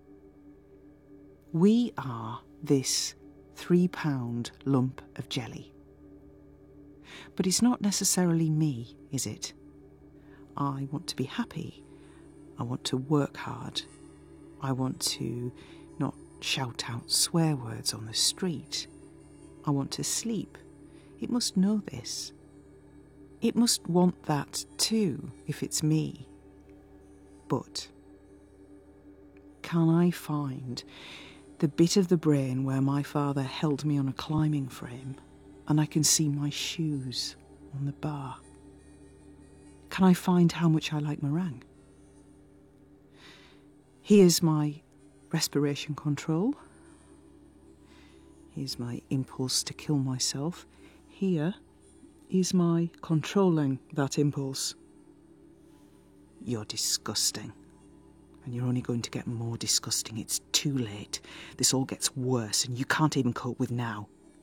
We are this 3-pound lump of jelly. But it's not necessarily me, is it? I want to be happy. I want to work hard. I want to not shout out swear words on the street. I want to sleep. It must know this. It must want that too, if it's me. But can I find the bit of the brain where my father held me on a climbing frame and I can see my shoes on the bar? Can I find how much I like meringue? Here's my respiration control. Here's my impulse to kill myself. Here is my controlling that impulse. You're disgusting. And you're only going to get more disgusting. It's too late. This all gets worse and you can't even cope with now.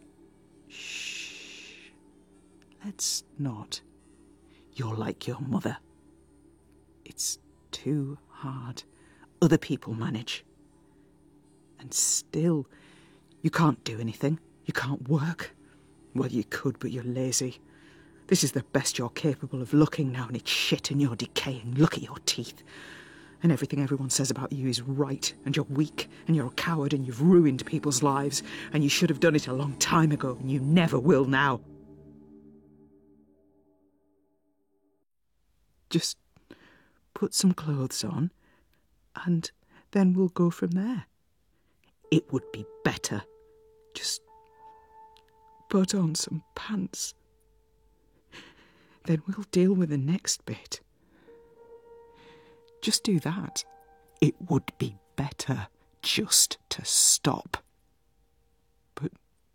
Shh. Let's not. You're like your mother. It's too hard. Other people manage. And still, you can't do anything. You can't work. Well, you could, but you're lazy. This is the best you're capable of looking now, and it's shit and you're decaying. Look at your teeth. And everything everyone says about you is right, and you're weak, and you're a coward, and you've ruined people's lives, and you should have done it a long time ago, and you never will now. Just put some clothes on, and then we'll go from there. It would be better. Just put on some pants. Then we'll deal with the next bit. Just do that. It would be better just to stop. But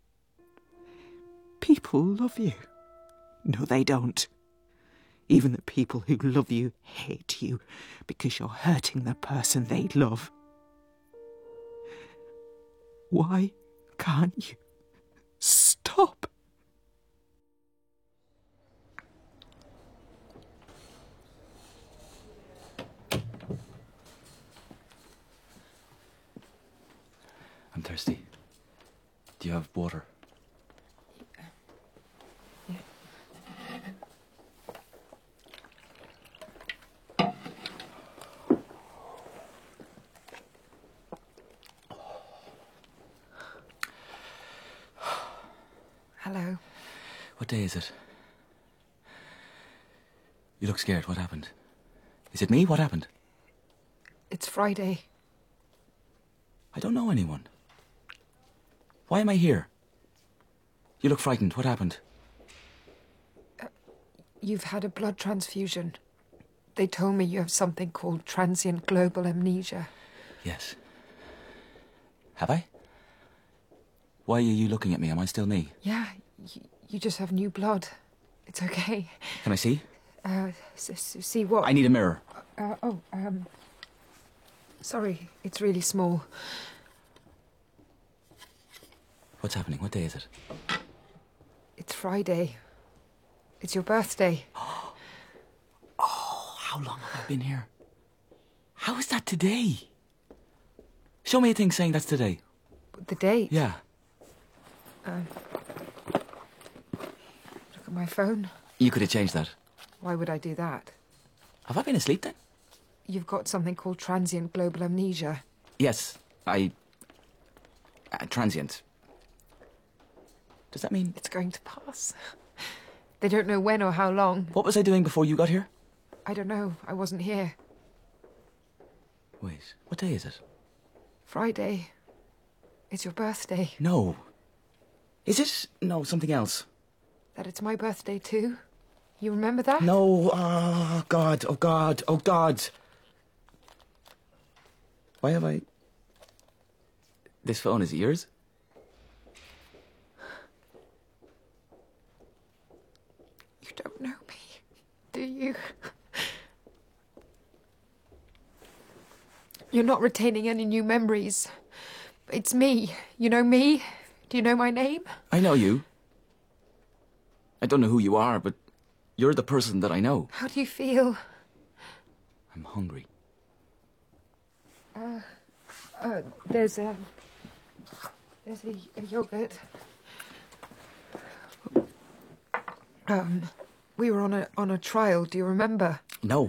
people love you. No, they don't. Even the people who love you hate you because you're hurting the person they love. Why can't you stop?
I'm thirsty. Do you have water?
Hello.
What day is it? You look scared. What happened? Is it me? What happened?
It's Friday.
I don't know anyone. Why am I here? You look frightened. What happened?
You've had a blood transfusion. They told me you have something called transient global amnesia.
Yes. Have I? Why are you looking at me? Am I still me?
Yeah, you just have new blood. It's okay.
Can I see?
See what?
I need a mirror.
Sorry, it's really small.
What's happening? What day is it?
It's Friday. It's your birthday.
Oh, how long have I been here? How is that today? Show me a thing saying that's today.
The date?
Yeah.
Look at my phone.
You could have changed that.
Why would I do that?
Have I been asleep then?
You've got something called transient global amnesia.
Yes, transient. Does that mean...
It's going to pass. They don't know when or how long.
What was I doing before you got here?
I don't know. I wasn't here.
Wait, what day is it?
Friday. It's your birthday.
No. Is it? No, something else.
That it's my birthday too? You remember that?
No, oh God, oh God, oh God. Why have I... This phone, is it yours?
You don't know me, do you? You're not retaining any new memories. It's me. You know me? Do you know my name?
I know you. I don't know who you are, but you're the person that I know.
How do you feel?
I'm hungry.
There's a yogurt. We were on a trial. Do you remember?
No.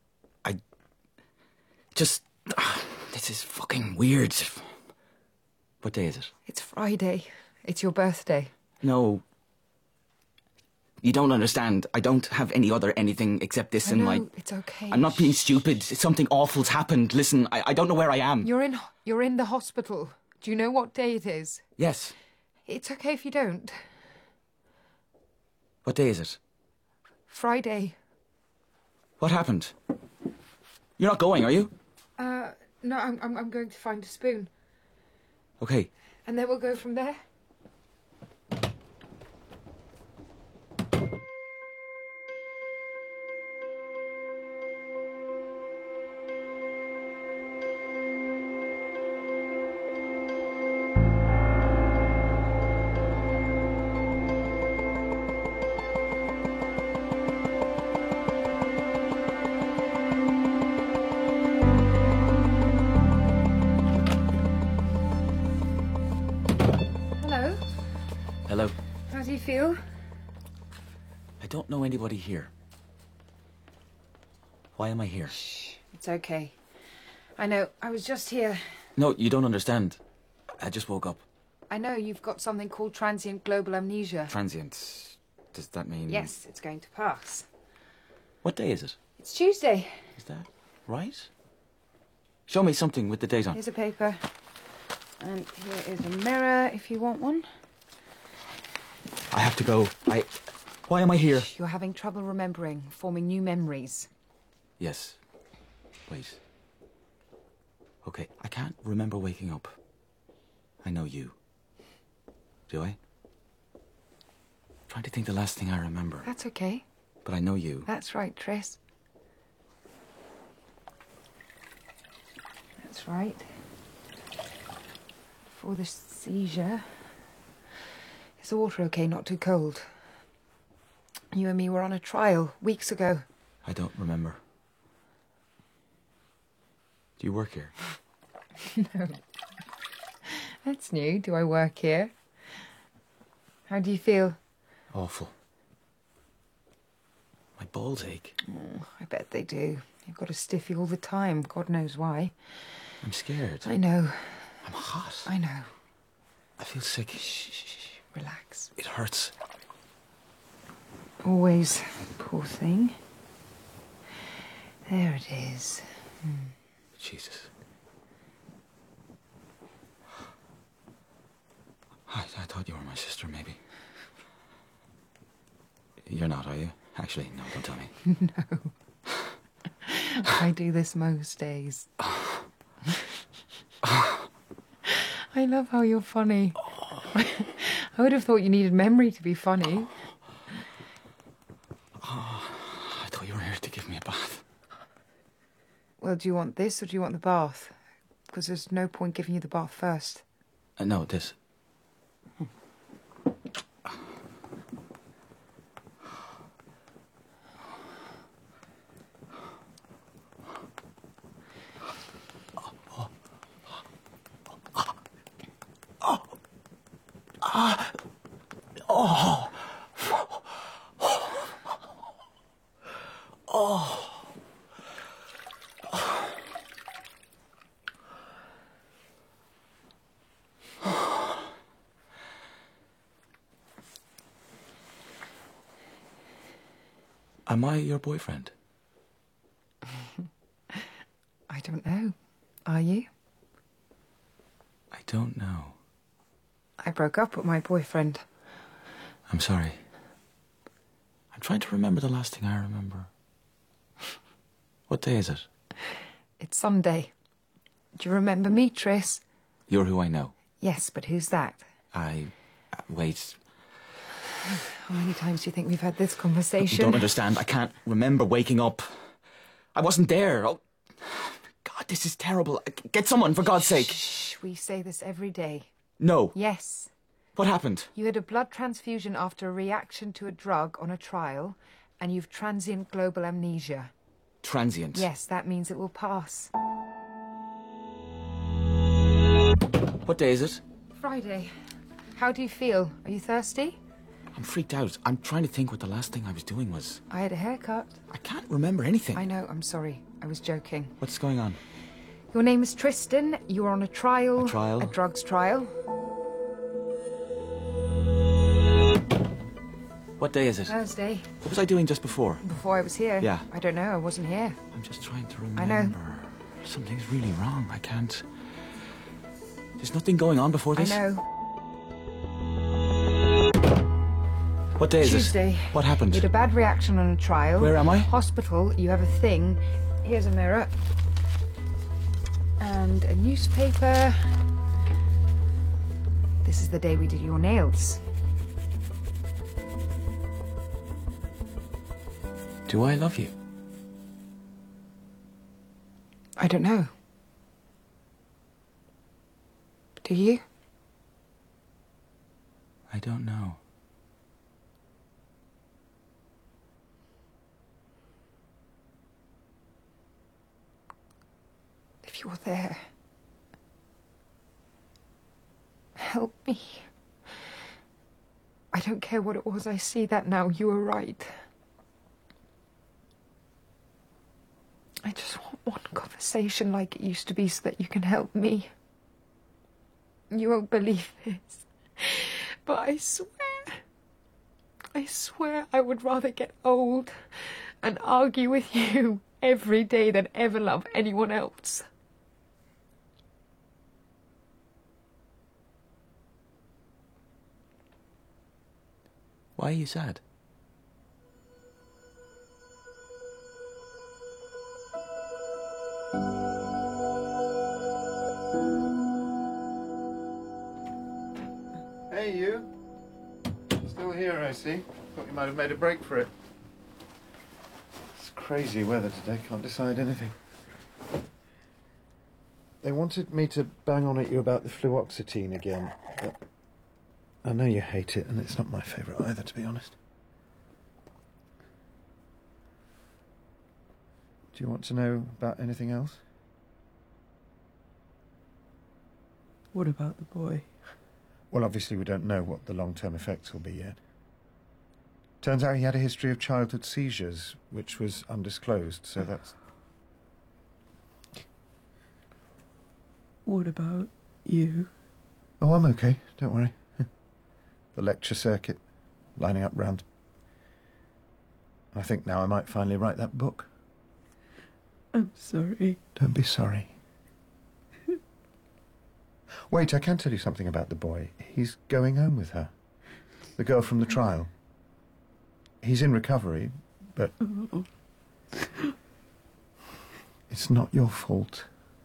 This is fucking weird. What day is it?
It's Friday. It's your birthday.
No. You don't understand. I don't have any other anything except this in my...
It's okay.
I'm not being stupid. Something awful's happened. Listen, I don't know where I am.
You're in the hospital. Do you know what day it is?
Yes.
It's okay if you don't.
What day is it?
Friday.
What happened? You're not going, are you?
No, I'm going to find a spoon.
Okay.
And then we'll go from there.
Hello.
How do you feel?
I don't know anybody here. Why am I here?
It's okay. I know, I was just here.
No, you don't understand. I just woke up.
I know, you've got something called transient global amnesia.
Transient. Does that mean...
Yes, it's going to pass.
What day is it?
It's Tuesday.
Is that right? Show me something with the date on.
Here's a paper. And here is a mirror, if you want one.
I have to go. Why am I here?
You're having trouble remembering, forming new memories.
Yes. Wait. Okay, I can't remember waking up. I know you. Do I? I'm trying to think the last thing I remember.
That's okay.
But I know you.
That's right, Tris. That's right. For the seizure... Is the water okay, not too cold? You and me were on a trial weeks ago.
I don't remember. Do you work here?
No. That's new. Do I work here? How do you feel?
Awful. My balls ache.
Oh, I bet they do. You've got a stiffy all the time. God knows why.
I'm scared.
I know.
I'm hot.
I know.
I feel sick.
Shh. Relax.
It hurts.
Always. Poor thing. There it is.
Jesus. I thought you were my sister, maybe. You're not, are you? Actually, no, don't tell me.
No. I do this most days. I love how you're funny. I would have thought you needed memory to be funny.
I thought you were here to give me a bath.
Well, do you want this or do you want the bath? Because there's no point giving you the bath first.
No, this. Am I your boyfriend?
I don't know. Are you?
I don't know.
I broke up with my boyfriend.
I'm sorry. I'm trying to remember the last thing I remember. What day is it?
It's Sunday. Do you remember me, Tris?
You're who I know.
Yes, but who's that?
Wait.
How many times do you think we've had this
You
conversation?
don't understand. I can't remember waking up. I wasn't there. Oh, God, this is terrible. Get someone, for God's sake.
Shh, we say this every day.
No.
Yes.
What happened?
You had a blood transfusion after a reaction to a drug on a trial, and you've transient global amnesia.
Transient?
Yes, that means it will pass.
What day is it?
Friday. How do you feel? Are you thirsty?
I'm freaked out. I'm trying to think what the last thing I was doing was.
I had a haircut.
I can't remember anything.
I know, I'm sorry. I was joking.
What's going on?
Your name is Tristan. You are on a trial.
A trial?
A drugs trial.
What day is it?
Thursday.
What was I doing just before?
Before I was here.
Yeah.
I don't know. I wasn't here.
I'm just trying to remember.
I know.
Something's really wrong. I can't... There's nothing going on before this?
I know.
What day is
Tuesday.
it? What happened?
You had a bad reaction on a trial.
Where am I?
Hospital. You have a thing. Here's a mirror. And a newspaper. This is the day we did your nails.
Do I love you?
I don't know. Do you?
I don't know.
If you're there, help me. I don't care what it was. I see that now. You were right. I just want one conversation like it used to be so that you can help me. You won't believe this, but I swear I would rather get old and argue with you every day than ever love anyone else.
Why are you sad?
Hey, you. Still here, I see. Thought you might have made a break for it. It's crazy weather today. Can't decide anything. They wanted me to bang on at you about the fluoxetine again, but I know you hate it, and it's not my favourite either, to be honest. Do you want to know about anything else?
What about the boy?
Well, obviously we don't know what the long-term effects will be yet. Turns out he had a history of childhood seizures, which was undisclosed, so that's...
What about you?
Oh, I'm okay, don't worry. The lecture circuit, lining up round. I think now I might finally write that book.
I'm sorry.
Don't be sorry. Wait, I can tell you something about the boy. He's going home with her. The girl from the trial. He's in recovery, but... It's not your fault.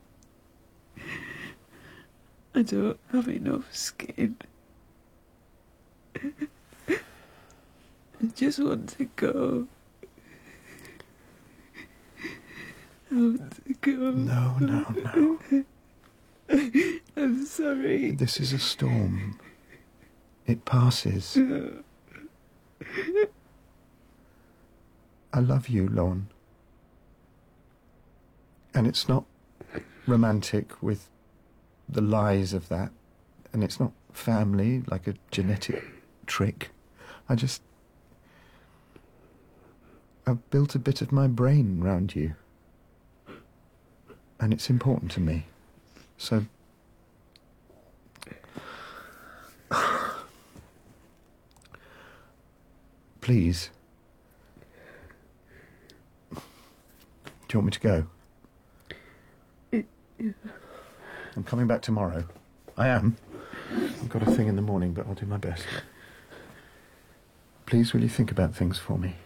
I don't have enough skin. I just want to go. I want to go.
No.
I'm sorry.
This is a storm. It passes. I love you, Lorne. And it's not romantic with the lies of that. And it's not family, like a genetic trick. I've built a bit of my brain round you. And it's important to me. So... Please. Do you want me to go? I'm coming back tomorrow. I am. I've got a thing in the morning, but I'll do my best. Please, will you think about things for me?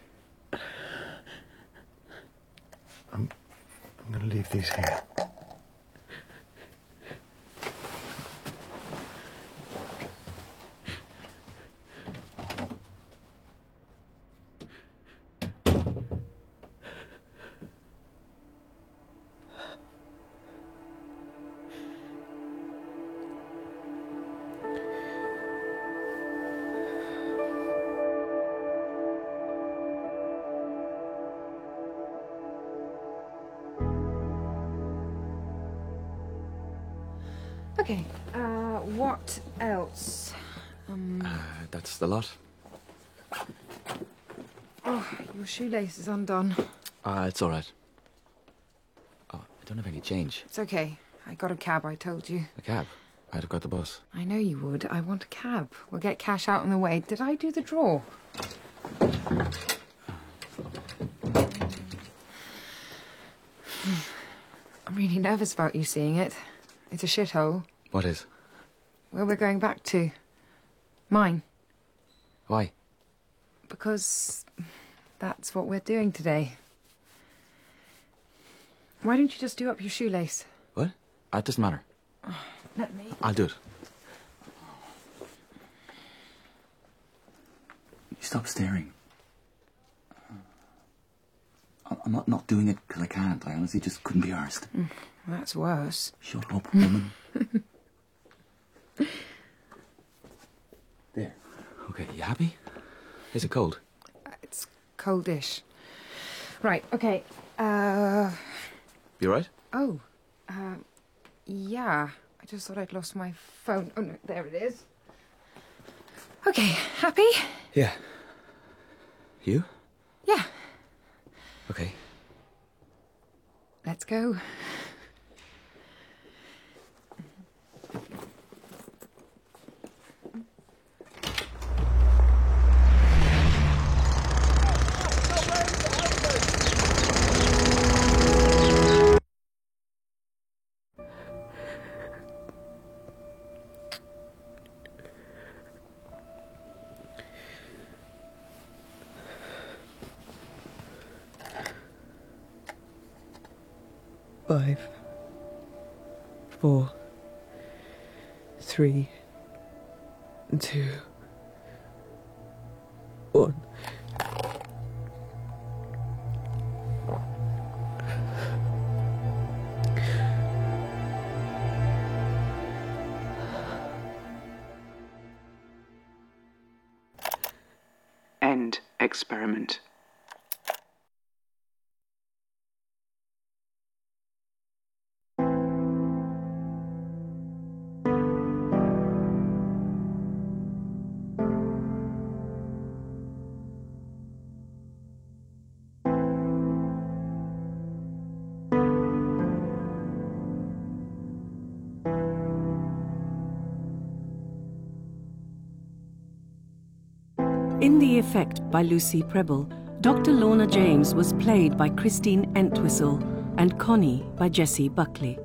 I'm going to leave these here.
Okay, what else?
That's the lot.
Oh, your shoelace is undone.
It's all right. Oh, I don't have any change.
It's okay. I got a cab, I told you.
A cab? I'd have got the bus.
I know you would. I want a cab. We'll get cash out on the way. Did I do the drawer? I'm really nervous about you seeing it. It's a shithole.
What is?
Where we're going back to. Mine.
Why?
Because that's what we're doing today. Why don't you just do up your shoelace?
What? It doesn't matter.
Let me.
I'll do it. Stop staring. I'm not doing it because I can't. I honestly just couldn't be arsed.
That's worse.
Shut up, woman. There. Okay, you happy? Is it cold?
It's coldish. Right, okay.
You right?
Oh, yeah. I just thought I'd lost my phone. Oh, no, there it is. Okay, happy?
Yeah. You?
Yeah.
Okay.
Let's go.
Five, 4, 3, 2, 1.
End experiment.
In The Effect by Lucy Prebble, Dr. Lorna James was played by Christine Entwistle and Connie by Jessie Buckley.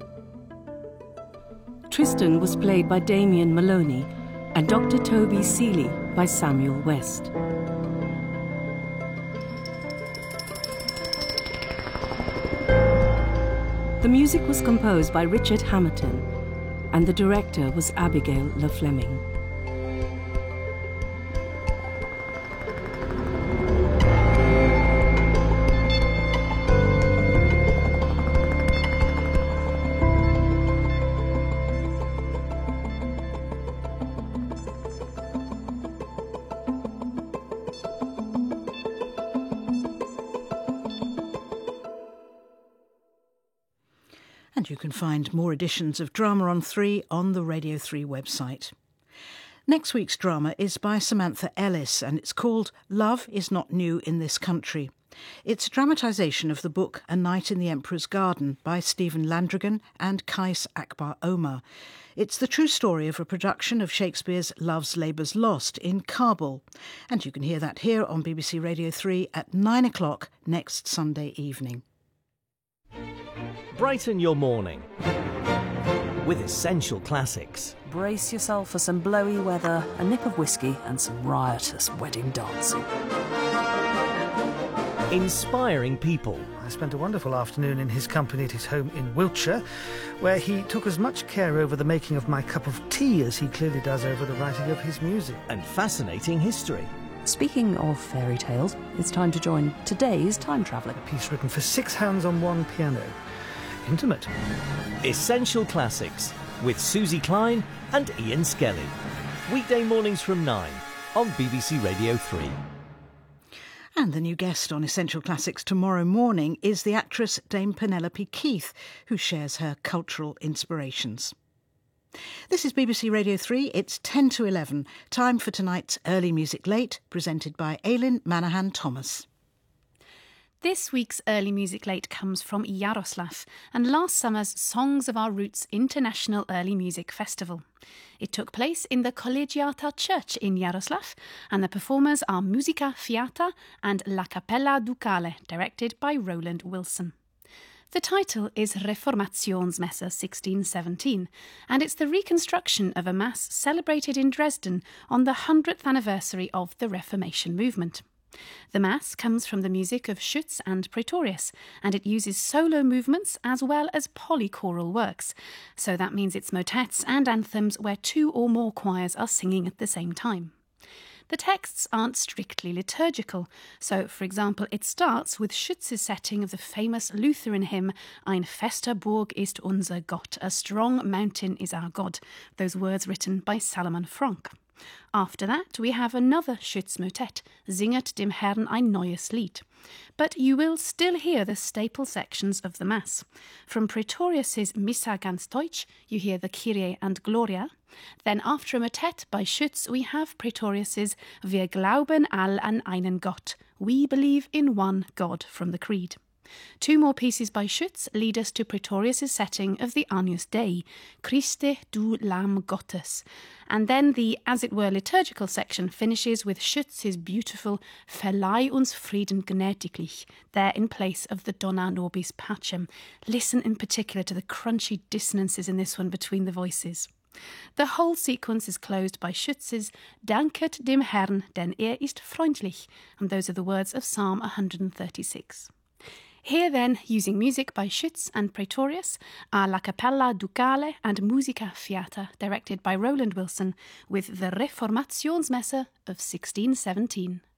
Tristan was played by Damien Maloney and Dr. Toby Seeley by Samuel West. The music was composed by Richard Hamilton and the director was Abigail Le Fleming.
And you can find more editions of Drama on 3 on the Radio 3 website. Next week's drama is by Samantha Ellis and it's called Love is Not New in This Country. It's a dramatisation of the book A Night in the Emperor's Garden by Stephen Landrigan and Kais Akbar Omar. It's the true story of a production of Shakespeare's Love's Labour's Lost in Kabul. And you can hear that here on BBC Radio 3 at 9 o'clock next Sunday evening.
Brighten your morning with Essential Classics.
Brace yourself for some blowy weather, a nip of whiskey and some riotous wedding dancing.
Inspiring people.
I spent a wonderful afternoon in his company at his home in Wiltshire, where he took as much care over the making of my cup of tea as he clearly does over the writing of his music.
And fascinating history.
Speaking of fairy tales, it's time to join today's time travelling.
A piece written for 6 hands on one piano. Intimate.
Essential Classics with Susie Klein and Ian Skelly. Weekday mornings from 9 on BBC Radio 3.
And the new guest on Essential Classics tomorrow morning is the actress Dame Penelope Keith, who shares her cultural inspirations. This is BBC Radio 3. It's 10 to 11. Time for tonight's Early Music Late, presented by Aileen Manahan Thomas.
This week's Early Music Late comes from Yaroslav and last summer's Songs of Our Roots International Early Music Festival. It took place in the Collegiata Church in Yaroslav, and the performers are Musica Fiata and La Cappella Ducale, directed by Roland Wilson. The title is Reformationsmesse 1617, and it's the reconstruction of a mass celebrated in Dresden on the 100th anniversary of the Reformation movement. The mass comes from the music of Schütz and Praetorius, and it uses solo movements as well as polychoral works, so that means it's motets and anthems where two or more choirs are singing at the same time. The texts aren't strictly liturgical, so, for example, it starts with Schütz's setting of the famous Lutheran hymn Ein fester Burg ist unser Gott, a strong mountain is our God, those words written by Salomon Franck. After that, we have another Schütz motet, Singet dem Herrn ein neues Lied. But you will still hear the staple sections of the Mass. From Praetorius's Missa ganz Deutsch, you hear the Kyrie and Gloria. Then after a motet by Schütz, we have Praetorius's Wir glauben all an einen Gott, we believe in one God, from the Creed. Two more pieces by Schütz lead us to Praetorius's setting of the Agnus Dei, Christe du Lamm Gottes, and then the, as it were, liturgical section finishes with Schütz's beautiful Verleih uns Frieden gnädiglich, there in place of the Dona Nobis Pacem. Listen in particular to the crunchy dissonances in this one between the voices. The whole sequence is closed by Schütz's Danket dem Herrn, denn ist freundlich, and those are the words of Psalm 136. Here then, using music by Schütz and Praetorius, are La Cappella Ducale and Musica Fiata, directed by Roland Wilson, with the Reformationsmesse of 1617.